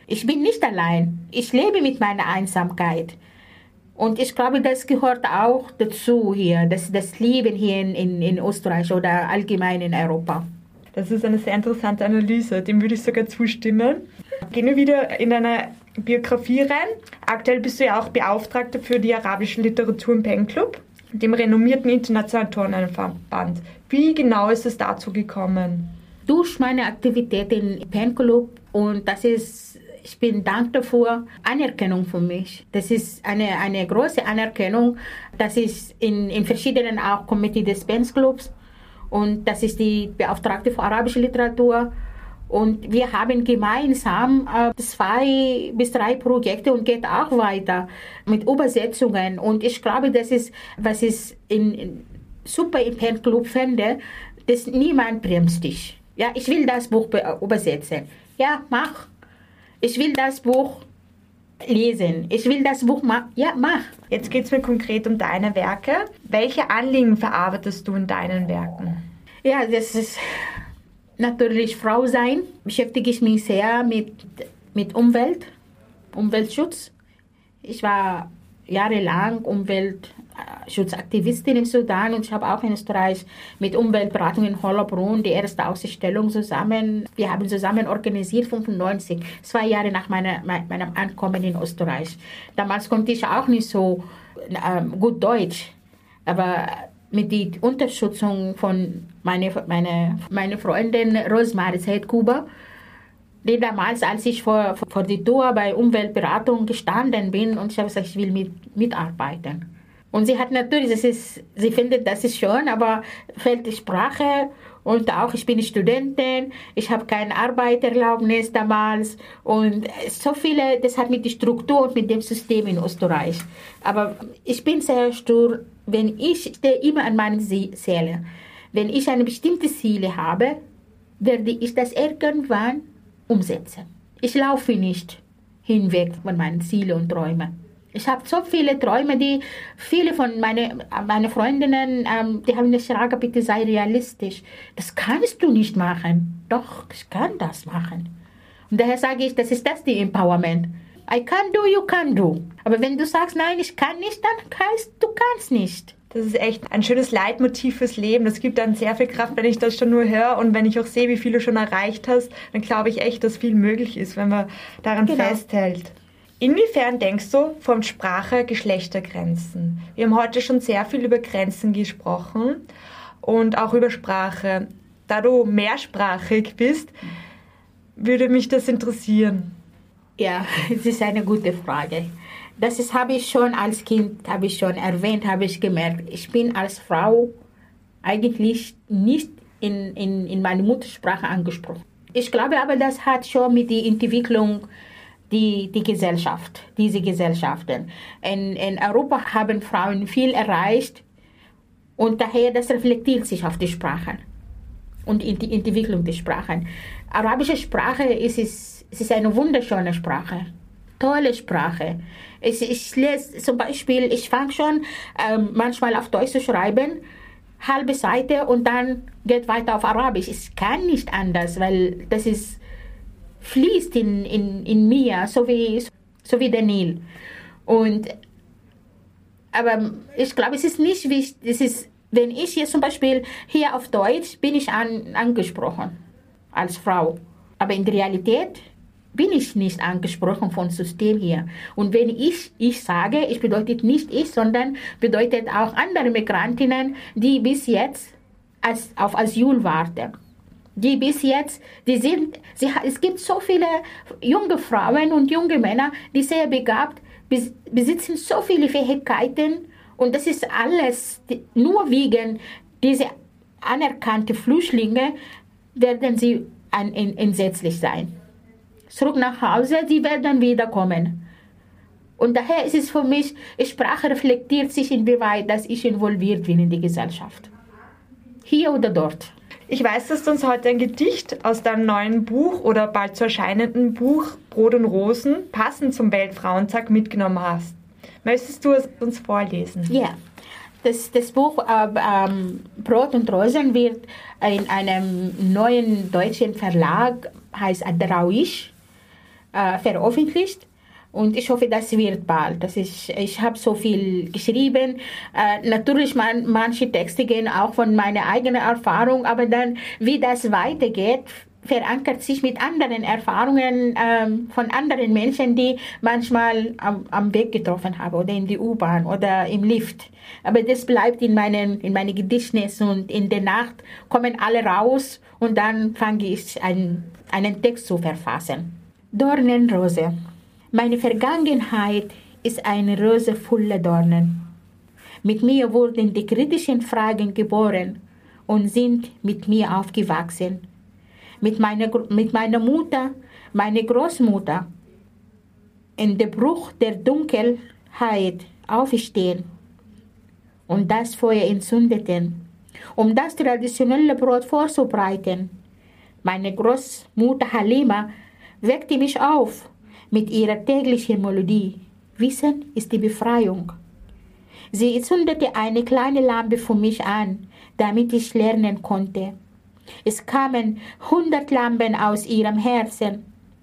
Ich bin nicht allein. Ich lebe mit meiner Einsamkeit. Und ich glaube, das gehört auch dazu hier, das, das Leben hier in, in, in Österreich oder allgemein in Europa. Das ist eine sehr interessante Analyse, dem würde ich sogar zustimmen. Gehen wir wieder in deine Biografie rein. Aktuell bist du ja auch Beauftragte für die arabische Literatur im Pen Club, dem renommierten internationalen Turnverband. Wie genau ist es dazu gekommen? Durch meine Aktivitäten im Pen Club, und das ist, ich bin dankbar dafür, Anerkennung für mich. Das ist eine, eine große Anerkennung. Das ist in, in verschiedenen auch Komitee des Pen Clubs, und das ist die Beauftragte für arabische Literatur. Und wir haben gemeinsam äh, zwei bis drei Projekte und geht auch weiter mit Übersetzungen. Und ich glaube, das ist, was ich in, in, super im Pen Club finde, dass niemand bremst dich. Ja, ich will das Buch übersetzen. Ja, mach. Ich will das Buch lesen. Ich will das Buch machen. Ja, mach. Jetzt geht es mir konkret um deine Werke. Welche Anliegen verarbeitest du in deinen Werken? Ja, das ist natürlich Frau sein. Beschäftige ich mich sehr mit, mit Umwelt, Umweltschutz. Ich war jahrelang Umweltschutzaktivistin im Sudan, und ich habe auch in Österreich mit Umweltberatung in Hollabrunn die erste Ausstellung zusammen, wir haben zusammen organisiert, fünfundneunzig, zwei Jahre nach meiner, meinem Ankommen in Österreich. Damals konnte ich auch nicht so ähm, gut Deutsch, aber mit der Unterstützung von meiner meine, meine Freundin Rosmarie Seidkuber, die damals, als ich vor, vor die Tür bei Umweltberatung gestanden bin, und ich habe gesagt, ich will mit, mitarbeiten. Und sie hat natürlich, das ist, sie findet, das ist schön, aber fehlt die Sprache, und auch ich bin Studentin, ich habe keine Arbeitserlaubnis damals, und so viele, das hat mit der Struktur und mit dem System in Österreich. Aber ich bin sehr stur, wenn ich stehe immer an meinen Ziele. Wenn ich eine bestimmte Ziele habe, werde ich das irgendwann umsetzen. Ich laufe nicht hinweg von meinen Zielen und Träumen. Ich habe so viele Träume, die viele von meinen meine Freundinnen, ähm, die haben gesagt, bitte sei realistisch. Das kannst du nicht machen. Doch, ich kann das machen. Und daher sage ich, das ist das die Empowerment. I can do, you can do. Aber wenn du sagst, nein, ich kann nicht, dann heißt du kannst nicht. Das ist echt ein schönes Leitmotiv fürs Leben. Das gibt dann sehr viel Kraft, wenn ich das schon nur höre, und wenn ich auch sehe, wie viel du schon erreicht hast, dann glaube ich echt, dass viel möglich ist, wenn man daran genau. festhält. Inwiefern denkst du, formt Sprache Geschlechtergrenzen? Wir haben heute schon sehr viel über Grenzen gesprochen und auch über Sprache. Da du mehrsprachig bist, würde mich das interessieren. Ja, es ist eine gute Frage. Das ist, habe ich schon als Kind, habe ich schon erwähnt, habe ich gemerkt. Ich bin als Frau eigentlich nicht in, in, in meine Muttersprache angesprochen. Ich glaube aber, das hat schon mit der Entwicklung die, die Gesellschaft, diese Gesellschaften. In, in Europa haben Frauen viel erreicht, und daher das reflektiert sich auf die Sprachen und in die Entwicklung der Sprachen. Arabische Sprache ist, ist, ist eine wunderschöne Sprache. Tolle Sprache. Ich, ich lese zum Beispiel, ich fange schon ähm, manchmal auf Deutsch zu schreiben, halbe Seite, und dann geht weiter auf Arabisch. Ich kann nicht anders, weil das ist, fließt in, in, in mir, so wie, so wie der Nil. Und, aber ich glaube, es ist nicht wichtig, es ist, wenn ich hier zum Beispiel hier auf Deutsch bin ich an, angesprochen als Frau. Aber in der Realität bin ich nicht angesprochen vom System hier. Und wenn ich ich sage, es bedeutet nicht ich, sondern bedeutet auch andere Migrantinnen, die bis jetzt als, auf Asyl warten. Die bis jetzt, die sind, sie, es gibt so viele junge Frauen und junge Männer, die sehr begabt, bes, besitzen so viele Fähigkeiten, und das ist alles, die, nur wegen dieser anerkannten Flüchtlinge werden sie ein, ein, entsetzlich sein. Zurück nach Hause, die werden wiederkommen. Und daher ist es für mich, Sprache reflektiert sich, inwieweit dass ich involviert bin in die Gesellschaft. Hier oder dort. Ich weiß, dass du uns heute ein Gedicht aus deinem neuen Buch oder bald zu erscheinenden Buch Brot und Rosen passend zum Weltfrauentag mitgenommen hast. Möchtest du es uns vorlesen? Ja, das, das Buch äh, ähm, Brot und Rosen wird in einem neuen deutschen Verlag, heißt Adrauisch, äh, veröffentlicht. Und ich hoffe, das wird bald. Das ist, ich habe so viel geschrieben. Äh, natürlich, man, manche Texte gehen auch von meiner eigenen Erfahrung, aber dann, wie das weitergeht, verankert sich mit anderen Erfahrungen ähm, von anderen Menschen, die manchmal am, am Weg getroffen haben oder in die U-Bahn oder im Lift. Aber das bleibt in meinem in meine Gedächtnis und in der Nacht kommen alle raus und dann fange ich an, einen Text zu verfassen. Dornenrose. Meine Vergangenheit ist eine Rose voller Dornen. Mit mir wurden die kritischen Fragen geboren und sind mit mir aufgewachsen. Mit meiner, mit meiner Mutter, meiner Großmutter. In dem Bruch der Dunkelheit aufstehen und das Feuer entzündeten, um das traditionelle Brot vorzubereiten. Meine Großmutter Halima weckte mich auf mit ihrer täglichen Melodie. Wissen ist die Befreiung. Sie zündete eine kleine Lampe für mich an, damit ich lernen konnte. Es kamen hundert Lampen aus ihrem Herzen.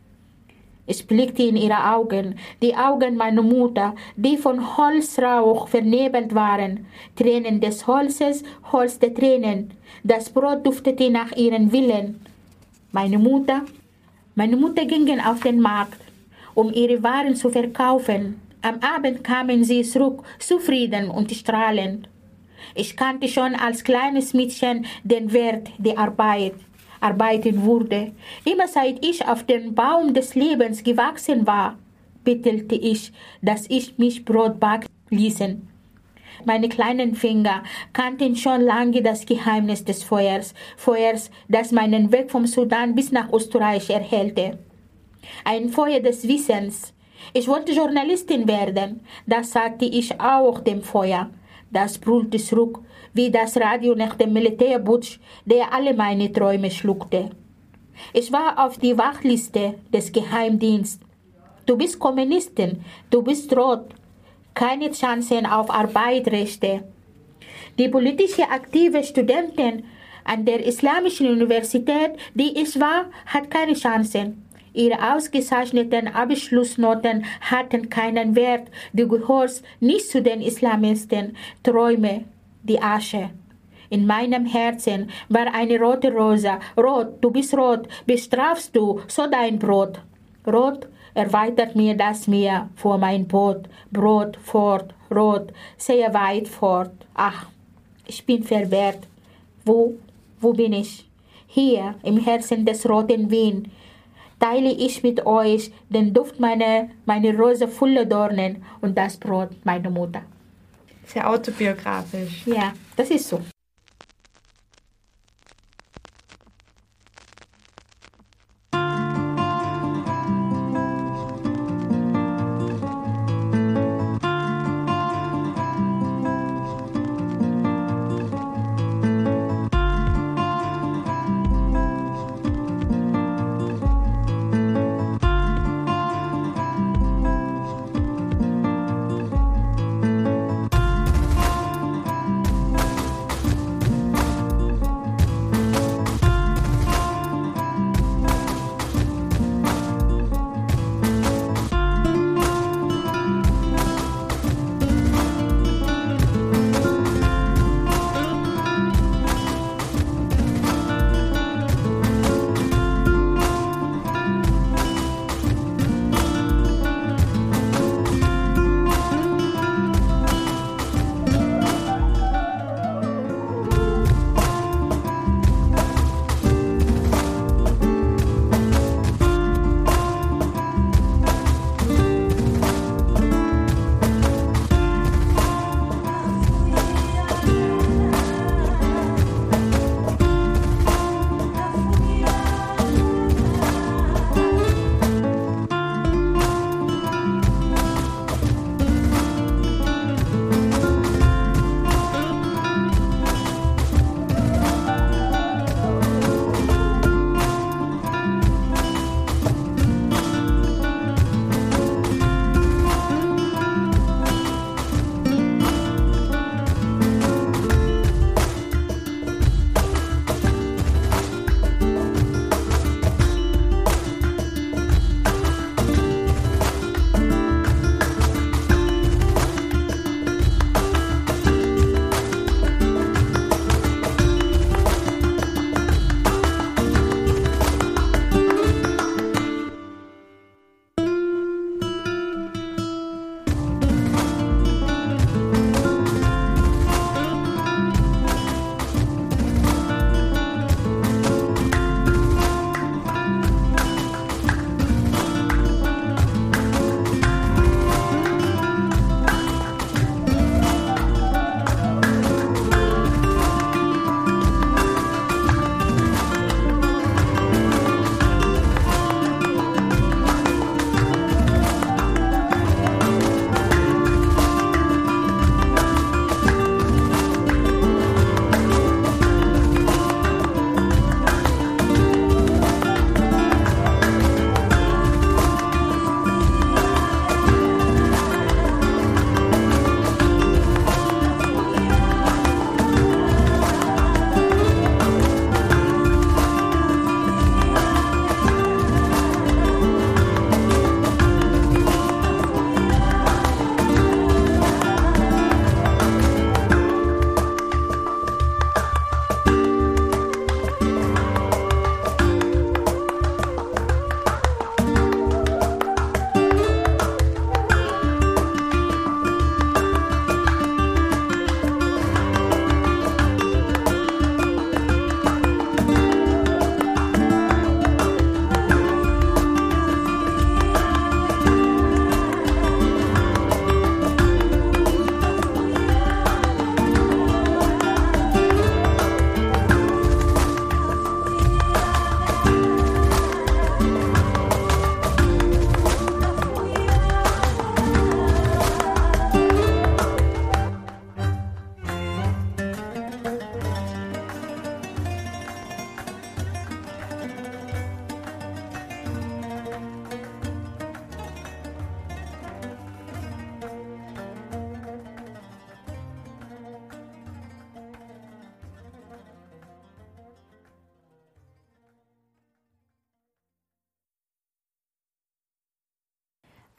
Ich blickte in ihre Augen, die Augen meiner Mutter, die von Holzrauch vernebelt waren. Tränen des Holzes, Holz der Tränen. Das Brot duftete nach ihren Willen. Meine Mutter, meine Mutter gingen auf den Markt, um ihre Waren zu verkaufen. Am Abend kamen sie zurück, zufrieden und strahlend. Ich kannte schon als kleines Mädchen den Wert der Arbeit, arbeiten wurde. Immer seit ich auf den Baum des Lebens gewachsen war, bettelte ich, dass ich mich Brot backen ließen. Meine kleinen Finger kannten schon lange das Geheimnis des Feuers, Feuers, das meinen Weg vom Sudan bis nach Österreich erhellte. Ein Feuer des Wissens. Ich wollte Journalistin werden, das sagte ich auch dem Feuer. Das brüllte zurück, wie das Radio nach dem Militärputsch, der alle meine Träume schluckte. Ich war auf die Wachliste des Geheimdienstes. Du bist Kommunistin, du bist rot. Keine Chancen auf Arbeitsrechte. Die politische aktive Studentin an der Islamischen Universität, die ich war, hat keine Chancen. Ihre ausgezeichneten Abschlussnoten hatten keinen Wert. Du gehörst nicht zu den Islamisten. Träume, die Asche. In meinem Herzen war eine rote Rose. Rot, du bist rot, bestrafst du, so dein Brot. Rot erweitert mir das Meer vor mein Boot. Brot fort, rot, sehr weit fort. Ach, ich bin verwehrt. Wo, wo bin ich? Hier, im Herzen des roten Wien, teile ich mit euch den Duft meiner, meiner Rose voller Dornen und das Brot meiner Mutter. Sehr autobiografisch. Ja, das ist so.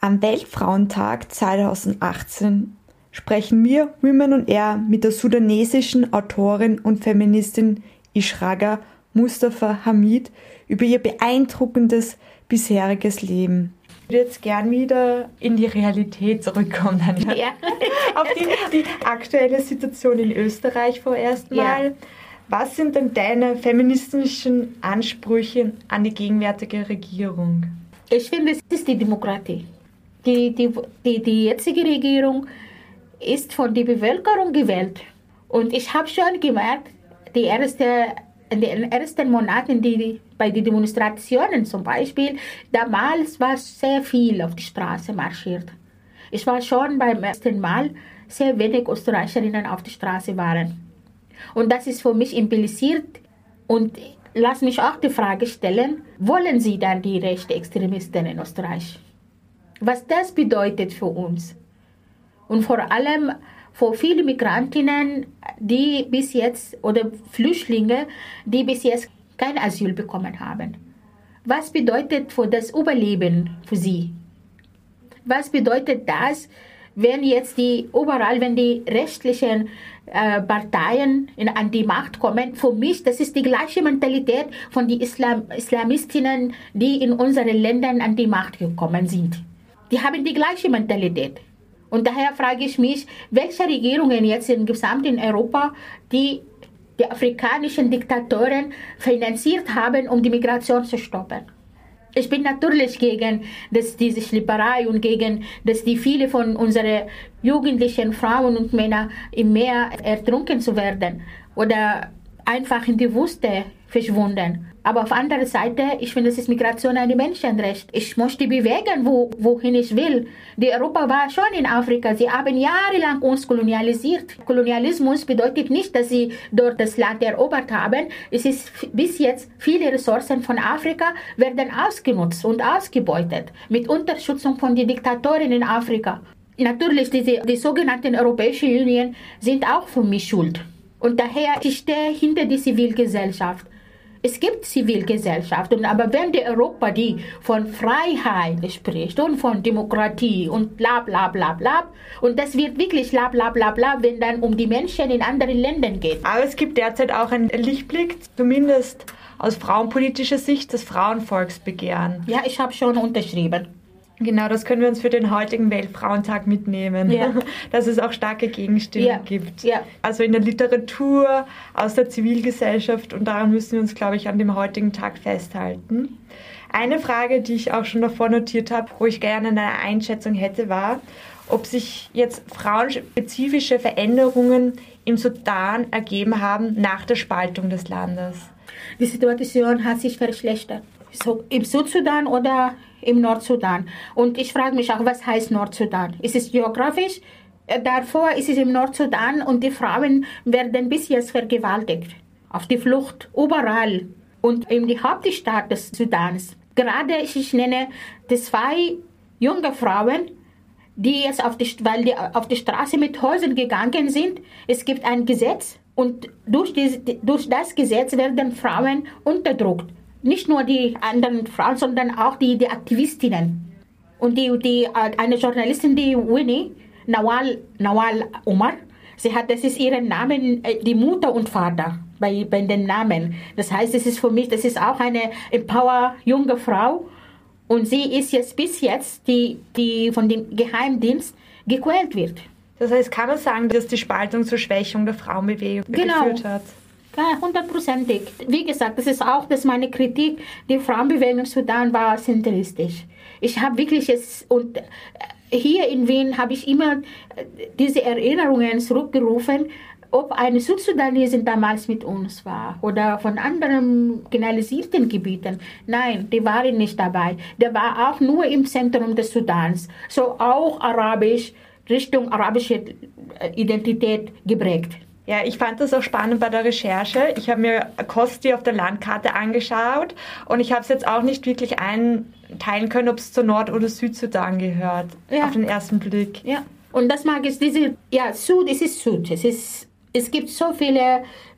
Am Weltfrauentag zweitausendachtzehn sprechen wir Women on Air mit der sudanesischen Autorin und Feministin Ishraga Mustafa Hamid über ihr beeindruckendes bisheriges Leben. Ich würde jetzt gern wieder in die Realität zurückkommen, Tanja. Ja. Auf die, die aktuelle Situation in Österreich vorerst mal. Ja. Was sind denn deine feministischen Ansprüche an die gegenwärtige Regierung? Ich finde, es ist die Demokratie. Die, die, die, die jetzige Regierung ist von der Bevölkerung gewählt. Und ich habe schon gemerkt, die erste, in den ersten Monaten, die, bei den Demonstrationen zum Beispiel, damals war sehr viel auf die Straße marschiert. Ich war schon beim ersten Mal sehr wenig Österreicherinnen auf der Straße waren. Und das ist für mich impliziert. Und lass mich auch die Frage stellen, wollen Sie dann die rechten Extremisten in Österreich? Was das bedeutet für uns. Und vor allem für viele Migrantinnen, die bis jetzt, oder Flüchtlinge, die bis jetzt kein Asyl bekommen haben. Was bedeutet für das Überleben für sie? Was bedeutet das, wenn jetzt die, überall, wenn die rechtlichen äh, Parteien in, an die Macht kommen? Für mich, das ist die gleiche Mentalität von den Islam, Islamistinnen, die in unseren Ländern an die Macht gekommen sind. Die haben die gleiche Mentalität. Und daher frage ich mich, welche Regierungen jetzt im gesamten Europa die, die afrikanischen Diktatoren finanziert haben, um die Migration zu stoppen. Ich bin natürlich gegen dass diese Schlepperei und gegen, dass die viele von unseren jugendlichen Frauen und Männern im Meer ertrunken zu werden oder einfach in die Wüste verschwunden. Aber auf der anderen Seite, ich finde, es ist Migration ein Menschenrecht. Ich möchte bewegen, wo, wohin ich will. Die Europa war schon in Afrika. Sie haben jahrelang uns kolonialisiert. Kolonialismus bedeutet nicht, dass sie dort das Land erobert haben. Es ist bis jetzt, viele Ressourcen von Afrika werden ausgenutzt und ausgebeutet. Mit Unterstützung von den Diktatoren in Afrika. Natürlich, diese, die sogenannten Europäische Union sind auch für mich schuld. Und daher, ich stehe hinter der Zivilgesellschaft. Es gibt Zivilgesellschaft, und aber wenn die Europa, die von Freiheit spricht und von Demokratie und bla bla bla bla, und das wird wirklich bla bla bla bla, wenn dann um die Menschen in anderen Ländern geht. Aber es gibt derzeit auch einen Lichtblick, zumindest aus frauenpolitischer Sicht, das Frauenvolksbegehren. Ja, ich habe schon unterschrieben. Genau, das können wir uns für den heutigen Weltfrauentag mitnehmen, ja. Dass es auch starke Gegenstimmen ja. gibt. Ja. Also in der Literatur, aus der Zivilgesellschaft, und daran müssen wir uns, glaube ich, an dem heutigen Tag festhalten. Eine Frage, die ich auch schon davor notiert habe, wo ich gerne eine Einschätzung hätte, war, ob sich jetzt frauenspezifische Veränderungen im Sudan ergeben haben nach der Spaltung des Landes. Die Situation hat sich verschlechtert. So, im Südsudan oder im Nordsudan. Und ich frage mich auch, was heißt Nordsudan? Ist es geografisch? Davor ist es im Nordsudan und die Frauen werden bis jetzt vergewaltigt. Auf die Flucht, überall. Und in die Hauptstadt des Sudans. Gerade, ich nenne die zwei junge Frauen, die jetzt auf die, weil die auf die Straße mit Häusern gegangen sind. Es gibt ein Gesetz und durch, die, durch das Gesetz werden Frauen unterdrückt. Nicht nur die anderen Frauen, sondern auch die, die Aktivistinnen. Und die, die, eine Journalistin, die Winnie, Nawal, Nawal Omar, sie hat, das ist ihren Namen, die Mutter und Vater bei, bei den Namen. Das heißt, es ist für mich, das ist auch eine empower junge Frau. Und sie ist jetzt bis jetzt, die, die von dem Geheimdienst gequält wird. Das heißt, kann man sagen, dass die Spaltung zur Schwächung der Frauenbewegung genau. geführt hat? Ja, hundertprozentig. Wie gesagt, das ist auch dass meine Kritik. Die Frauenbewegung im Sudan war zentralistisch. Ich habe wirklich es und hier in Wien habe ich immer diese Erinnerungen zurückgerufen, ob eine Südsudanesin damals mit uns war oder von anderen generalisierten Gebieten. Nein, die waren nicht dabei. Der war auch nur im Zentrum des Sudans. So auch arabisch, Richtung arabische Identität geprägt. Ja, ich fand das auch spannend bei der Recherche. Ich habe mir Kosti auf der Landkarte angeschaut und ich habe es jetzt auch nicht wirklich einteilen können, ob es zu Nord- oder Südsudan gehört, ja. Auf den ersten Blick. Ja, und das mag ich, diese, ja, Süd, es ist Süd. Es, ist, es gibt so viele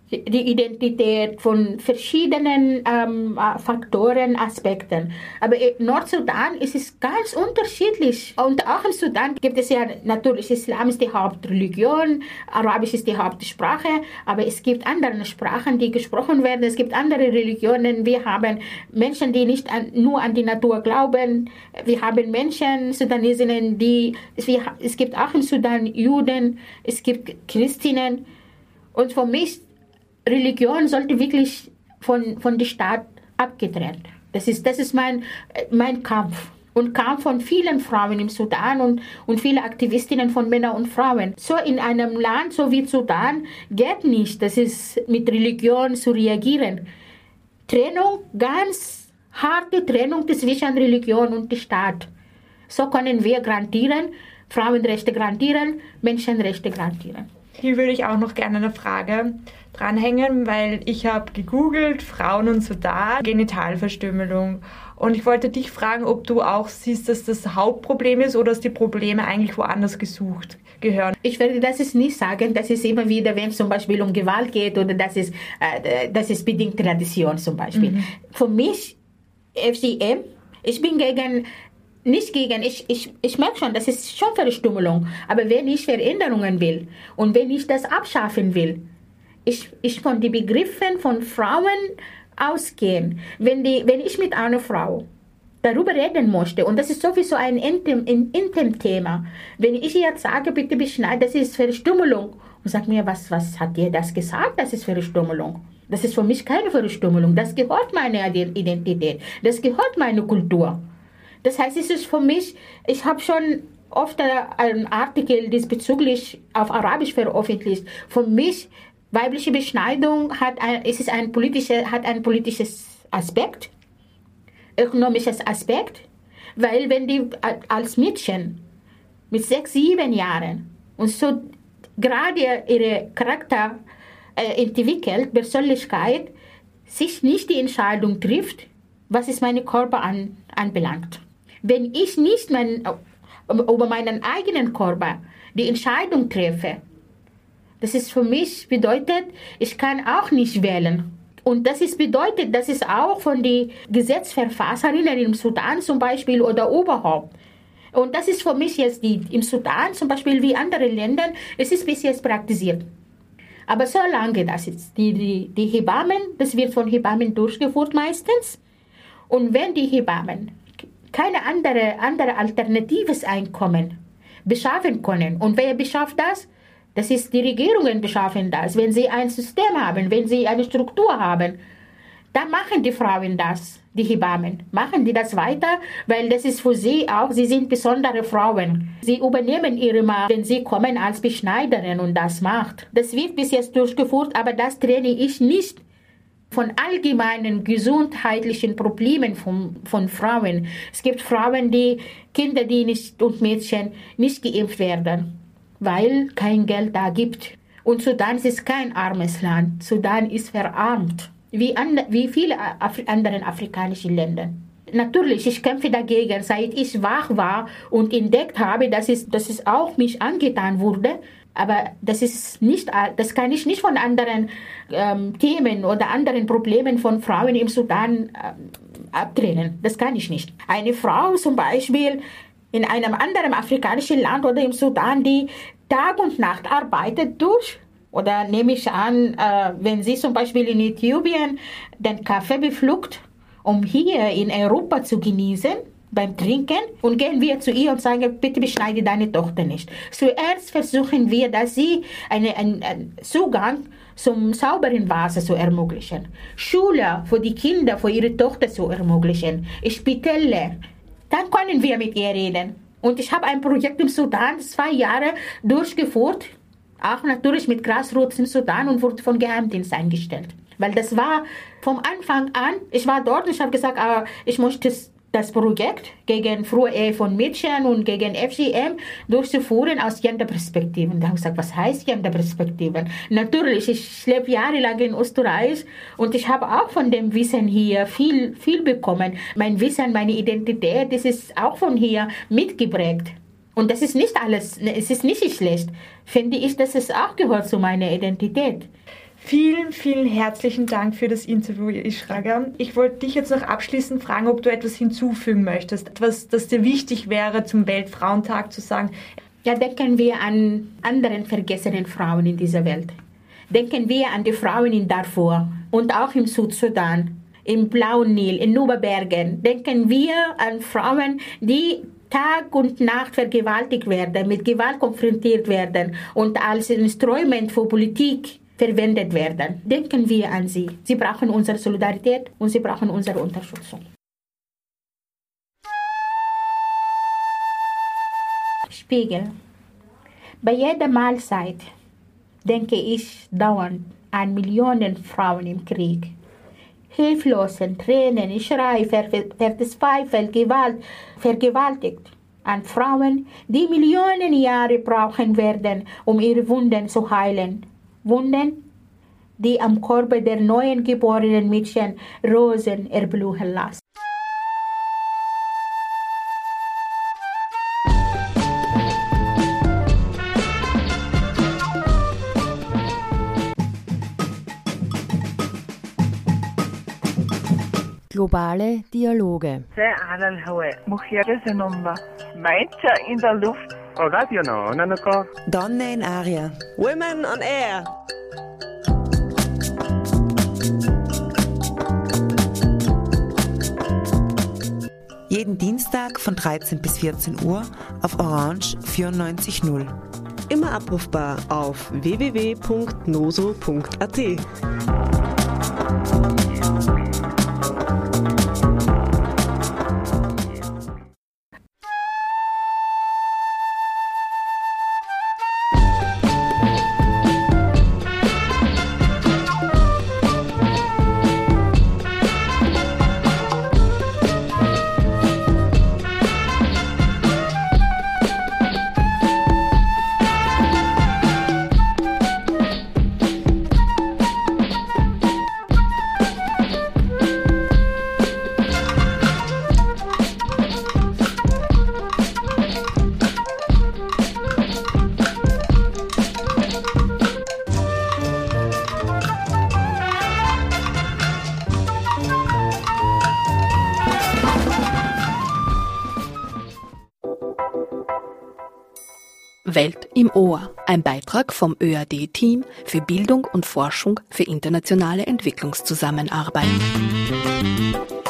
die Identität von verschiedenen ähm, Faktoren, Aspekten. Aber in Nordsudan ist es ganz unterschiedlich. Und auch im Sudan gibt es ja natürlich, Islam ist die Hauptreligion, Arabisch ist die Hauptsprache, aber es gibt andere Sprachen, die gesprochen werden. Es gibt andere Religionen. Wir haben Menschen, die nicht an, nur an die Natur glauben. Wir haben Menschen, Sudanesinnen, die, es, wir, es gibt auch im Sudan Juden, es gibt Christinnen. Und für mich Religion sollte wirklich von, von der Staat abgetrennt. Das ist, das ist mein, mein Kampf. Und Kampf von vielen Frauen im Sudan und, und viele Aktivistinnen von Männern und Frauen. So in einem Land so wie Sudan geht nicht, das ist mit Religion zu reagieren. Trennung, ganz harte Trennung zwischen Religion und dem Staat. So können wir garantieren, Frauenrechte garantieren, Menschenrechte garantieren. Hier würde ich auch noch gerne eine Frage dranhängen, weil ich habe gegoogelt, Frauen und Sudan, Genitalverstümmelung. Und ich wollte dich fragen, ob du auch siehst, dass das Hauptproblem ist oder dass die Probleme eigentlich woanders gesucht gehören. Ich werde das ist nicht sagen, dass es immer wieder, wenn es zum Beispiel um Gewalt geht oder das ist, äh, das ist bedingt Tradition zum Beispiel. Mhm. Für mich, F C M, ich bin gegen Nicht gegen, ich, ich, ich merke schon, das ist schon Verstümmelung. Aber wenn ich Veränderungen will und wenn ich das abschaffen will, ich, ich von den Begriffen von Frauen ausgehen. Wenn, die, wenn ich mit einer Frau darüber reden möchte, und das ist sowieso ein Intim-Thema, wenn ich jetzt sage, bitte beschneid, das ist Verstümmelung, und sag mir, was, was hat dir das gesagt, das ist Verstümmelung? Das ist für mich keine Verstümmelung, das gehört meiner Identität, das gehört meiner Kultur. Das heißt, es ist für mich, ich habe schon oft einen Artikel diesbezüglich auf Arabisch veröffentlicht. Für mich, weibliche Beschneidung hat ein, es ist ein politischer, hat ein politisches Aspekt, ökonomisches Aspekt, weil wenn die als Mädchen mit sechs, sieben Jahren und so gerade ihre Charakter äh, entwickelt, Persönlichkeit, sich nicht die Entscheidung trifft, was es meinen Körper an, anbelangt. Wenn ich nicht mein, über meinen eigenen Körper die Entscheidung treffe, das ist für mich bedeutet, ich kann auch nicht wählen. Und das ist bedeutet, das ist auch von den Gesetzverfasserinnen im Sudan zum Beispiel oder überhaupt. Und das ist für mich jetzt die, im Sudan zum Beispiel wie andere Länder, es ist bis jetzt praktiziert. Aber solange das ist, die, die, die Hebammen, das wird von Hebammen durchgeführt meistens. Und wenn die Hebammen keine andere, andere alternatives Einkommen beschaffen können, und wer beschafft das? Das ist die Regierungen beschaffen das. Wenn sie ein System haben, wenn sie eine Struktur haben, dann machen die Frauen das, die Hebammen. Machen die das weiter, weil das ist für sie auch, sie sind besondere Frauen. Sie übernehmen ihre Macht, wenn sie kommen als Beschneiderin und das macht. Das wird bis jetzt durchgeführt, aber das trenne ich nicht von allgemeinen gesundheitlichen Problemen von, von Frauen. Es gibt Frauen, die Kinder, die nicht und Mädchen nicht geimpft werden, weil kein Geld da gibt. Und Sudan ist kein armes Land. Sudan ist verarmt, wie, an, wie viele Afri- anderen afrikanische Länder. Natürlich, ich kämpfe dagegen, seit ich wach war und entdeckt habe, dass es, dass es auch mich angetan wurde. Aber das ist nicht, das kann ich nicht von anderen ähm, Themen oder anderen Problemen von Frauen im Sudan ähm, abtrennen. Das kann ich nicht. Eine Frau zum Beispiel in einem anderen afrikanischen Land oder im Sudan, die Tag und Nacht arbeitet durch, oder nehme ich an, äh, wenn sie zum Beispiel in Äthiopien den Kaffee bepflückt, um hier in Europa zu genießen, beim Trinken, und gehen wir zu ihr und sagen, bitte beschneide deine Tochter nicht. Zuerst versuchen wir, dass sie eine, einen, einen Zugang zum sauberen Wasser zu ermöglichen. Schule für die Kinder, für ihre Tochter zu ermöglichen. Spitäle. Dann können wir mit ihr reden. Und ich habe ein Projekt im Sudan zwei Jahre durchgeführt, auch natürlich mit Grassroots im Sudan, und wurde vom Geheimdienst eingestellt. Weil das war vom Anfang an, ich war dort und ich habe gesagt, ah, ich möchte das Projekt gegen frühe Ehe von Mädchen und gegen F G M durchzuführen aus Genderperspektiven. Da habe ich gesagt, was heißt Genderperspektiven? Natürlich, ich lebe jahrelang in Österreich und ich habe auch von dem Wissen hier viel, viel bekommen. Mein Wissen, meine Identität, das ist auch von hier mitgeprägt. Und das ist nicht alles, es ist nicht schlecht. Finde ich, dass es auch gehört zu meiner Identität. Vielen, vielen herzlichen Dank für das Interview, Ishraga. Ich wollte dich jetzt noch abschließend fragen, ob du etwas hinzufügen möchtest, etwas, das dir wichtig wäre, zum Weltfrauentag zu sagen. Ja, denken wir an anderen vergessenen Frauen in dieser Welt. Denken wir an die Frauen in Darfur und auch im Südsudan, im Blauen Nil, in Nuberbergen. Denken wir an Frauen, die Tag und Nacht vergewaltigt werden, mit Gewalt konfrontiert werden und als Instrument für Politik verwendet werden. Denken wir an sie. Sie brauchen unsere Solidarität und sie brauchen unsere Unterstützung. Spiegel. Bei jeder Mahlzeit denke ich dauernd an Millionen Frauen im Krieg. Hilflosen, Tränen, Schrei, ver verzweifelt, Gewalt, vergewaltigt. An Frauen, die Millionen Jahre brauchen werden, um ihre Wunden zu heilen. Wunden, die am Körper der neuen geborenen Mädchen Rosen erblühen lassen. Globale Dialoge. Mainzer in der Luft. Donne in aria. Women on Air. Jeden Dienstag von dreizehn bis vierzehn Uhr auf Orange vierundneunzig null. Immer abrufbar auf w w w punkt noso punkt a t. Welt im Ohr, ein Beitrag vom Ö A D-Team für Bildung und Forschung für internationale Entwicklungszusammenarbeit.